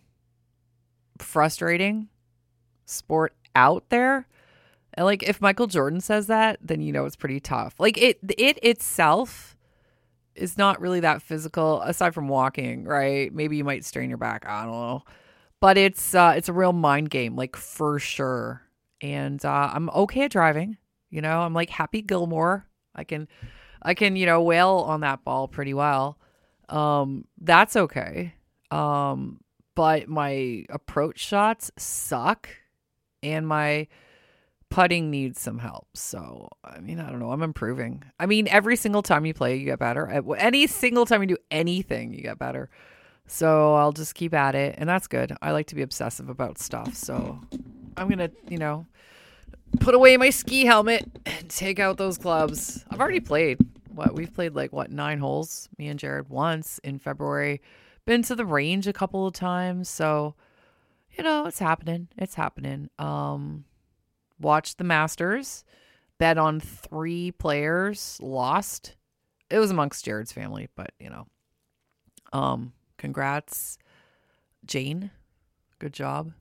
frustrating sport out there. And like if Michael Jordan says that, then you know it's pretty tough. Like it, it itself is not really that physical aside from walking, right? Maybe you might strain your back. I don't know. But it's uh, it's a real mind game, like for sure. And uh, I'm okay at driving. You know, I'm like Happy Gilmore. I can, I can, you know, wail on that ball pretty well. Um, that's okay. Um, but my approach shots suck. And my putting needs some help. So, I mean, I don't know. I'm improving. I mean, every single time you play, you get better. Any single time you do anything, you get better. So I'll just keep at it. And that's good. I like to be obsessive about stuff. So I'm going to, you know, put away my ski helmet and take out those clubs. I've already played. What? We've played like, what, nine holes? Me and Jared once in February. Been to the range a couple of times. So, you know, it's happening. It's happening. Um... Watched the Masters, bet on three players, lost. It was amongst Jared's family, but you know, um, congrats, Jane. Good job.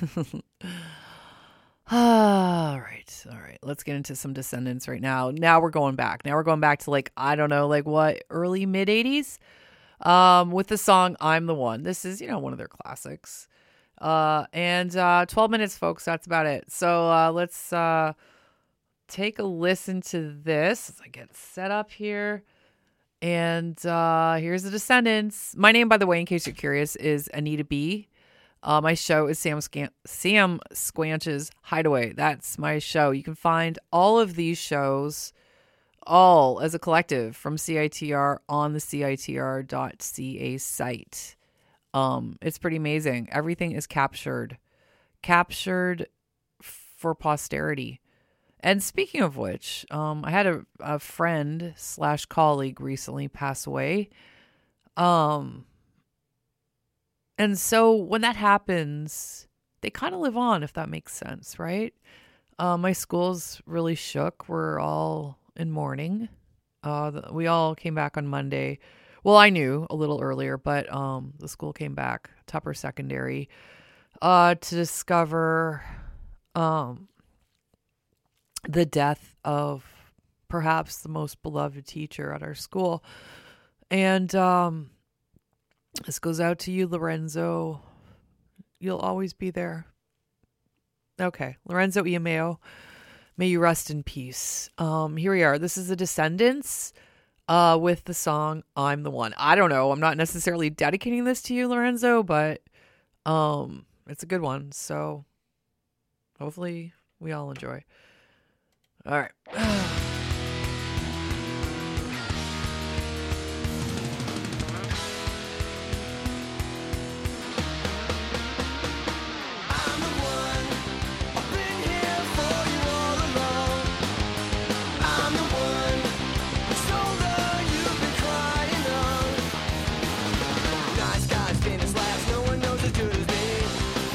all right. All right. Let's get into some Descendants right now. Now we're going back. Now we're going back to like, I don't know, like what, early mid eighties, um, with the song I'm the One. This is, you know, one of their classics. Uh, and, uh, twelve minutes, folks. That's about it. So, uh, let's, uh, take a listen to this as I get set up here. And, uh, here's the Descendants. My name, by the way, in case you're curious, is Anita B. Uh, my show is Sam Scan- Sam Squanch's Hideaway. That's my show. You can find all of these shows, all as a collective from C I T R on the C I T R dot C A site. Um, it's pretty amazing. Everything is captured, captured for posterity. And speaking of which, um, I had a, a friend slash colleague recently pass away. Um, and so when that happens, they kind of live on, if that makes sense, right? Uh, my school's really shook. We're all in mourning. Uh, the, we all came back on Monday. Well, I knew a little earlier, but um, the school came back, Tupper Secondary, uh, to discover um, the death of perhaps the most beloved teacher at our school. And um, this goes out to you, Lorenzo. You'll always be there. Okay, Lorenzo Iameo, may you rest in peace. Um, here we are. This is the Descendants uh, with the song I'm the One. I don't know. I'm not necessarily dedicating this to you, Lorenzo, but um, it's a good one. So hopefully we all enjoy. All right.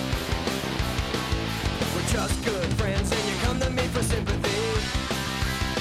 Just good friends, and you come to me for sympathy.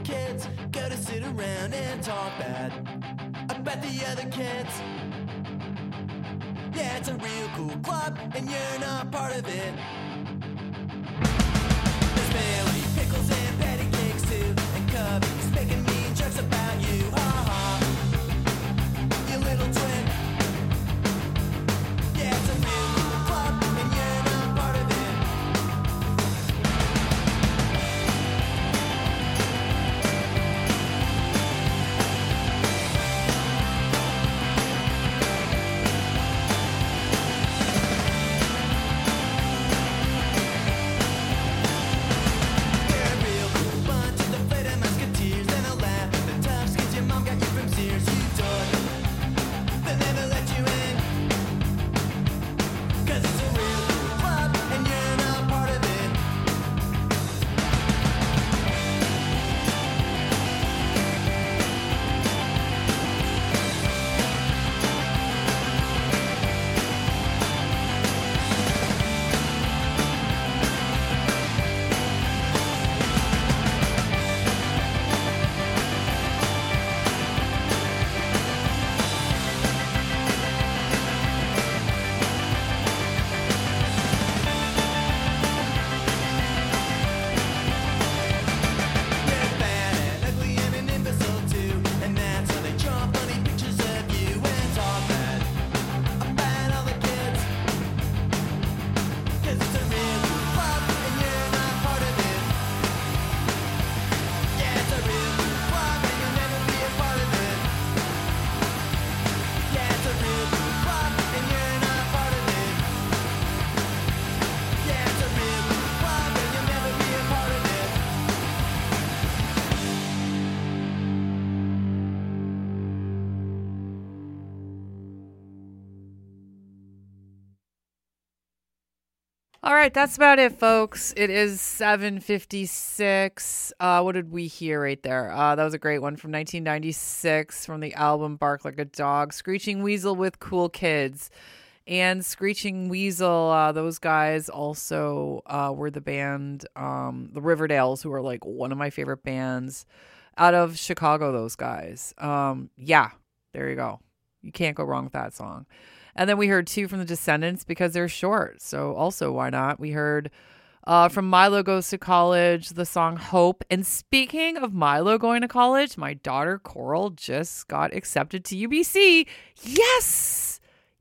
kids go to sit around and talk bad about the other kids. Yeah, it's a real cool club, and you're not part of it. There's Bailey, pickles, and patty cakes too, and Cubby's making mean jokes about you. Ha ha, you little twin. Yeah, it's a real cool club, and you're not part of it. All right, that's about it, folks. It is seven fifty-six. Uh, what did we hear right there? Uh, that was a great one from nineteen ninety-six from the album Bark Like a Dog. Screeching Weasel with Cool Kids. And Screeching Weasel, uh, those guys also uh, were the band, um, the Riverdales, who are like one of my favorite bands out of Chicago, those guys. Um, yeah, there you go. You can't go wrong with that song. And then we heard two from the Descendants because they're short. So also, why not? We heard uh, from Milo Goes to College, the song Hope. And speaking of Milo going to college, my daughter Coral just got accepted to U B C. Yes!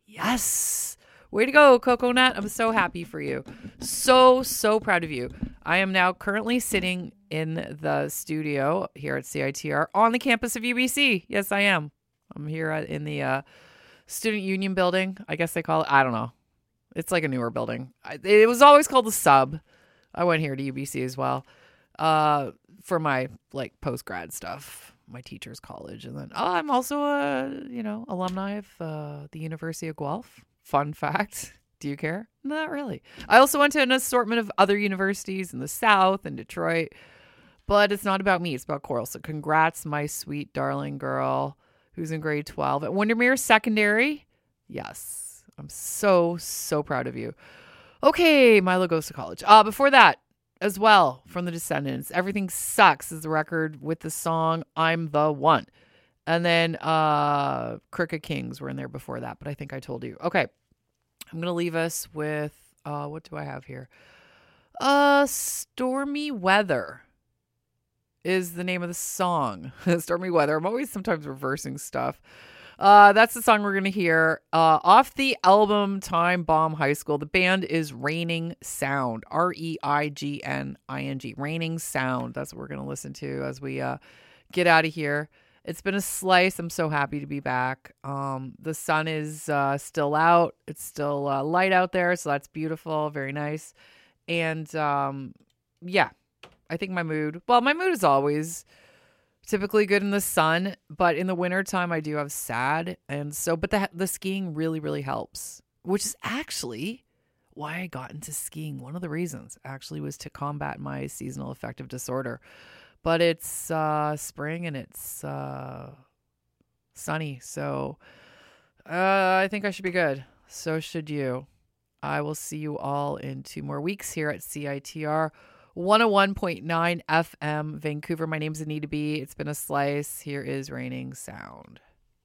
Yes! Way to go, Coconut. I'm so happy for you. So, so proud of you. I am now currently sitting in the studio here at C I T R on the campus of U B C. Yes, I am. I'm here at, in the... Uh, Student Union Building, I guess they call it. I don't know. It's like a newer building. I, it was always called the Sub. I went here to U B C as well uh, for my like post-grad stuff, my teacher's college. And then oh, I'm also a, you know, alumni of uh, the University of Guelph. Fun fact. Do you care? Not really. I also went to an assortment of other universities in the South and Detroit. But it's not about me. It's about Coral. So congrats, my sweet, darling girl who's in grade twelve at Windermere Secondary. Yes, I'm so, so proud of you. Okay, Milo Goes to College. Uh, before that, as well, from the Descendants, Everything Sucks is the record with the song I'm the One. And then uh, Crooked Kings were in there before that, but I think I told you. Okay, I'm going to leave us with, uh, what do I have here? Uh, Stormy Weather is the name of the song. Stormy Weather. I'm always sometimes reversing stuff. Uh, that's the song we're going to hear uh, off the album Time Bomb High School. The band is Raining Sound. R E I G N I N G. Raining Sound. That's what we're going to listen to as we uh, get out of here. It's been a slice. I'm so happy to be back. Um, the sun is uh, still out. It's still uh, light out there, so that's beautiful. Very nice. And um, yeah. I think my mood, well, my mood is always typically good in the sun, but in the wintertime I do have sad. And so, but the, the skiing really, really helps, which is actually why I got into skiing. One of the reasons actually was to combat my seasonal affective disorder. But it's uh, spring and it's uh, sunny. So uh, I think I should be good. So should you. I will see you all in two more weeks here at C I T R one oh one point nine F M, Vancouver. My name's Anita B. It's been a slice. Here is Raining Sound.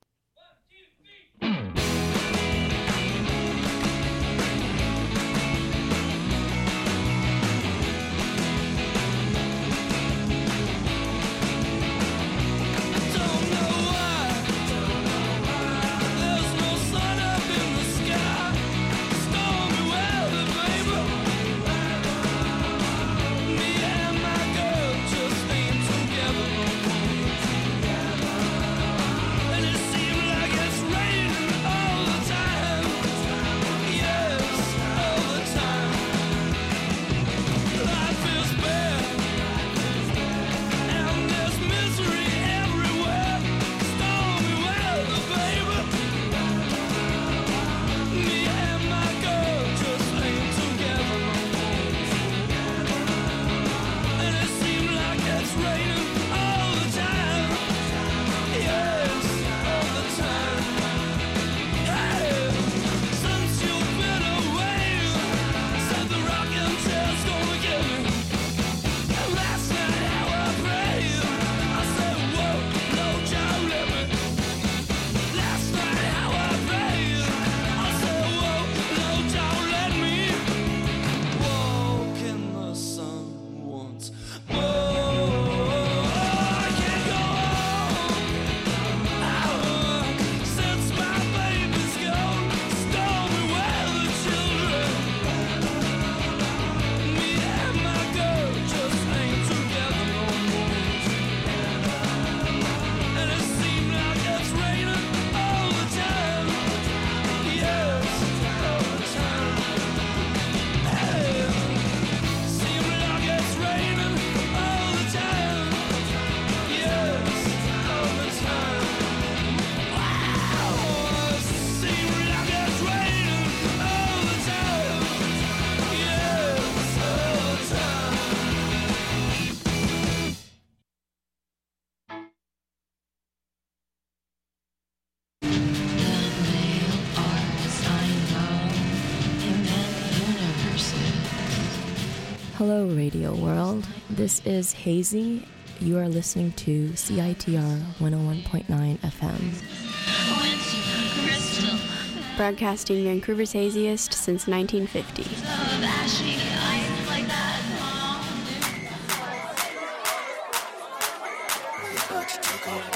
Hello, Radio World. This is Hazy. You are listening to C I T R one oh one point nine F M. Broadcasting Vancouver's haziest since nineteen fifty. About to take over.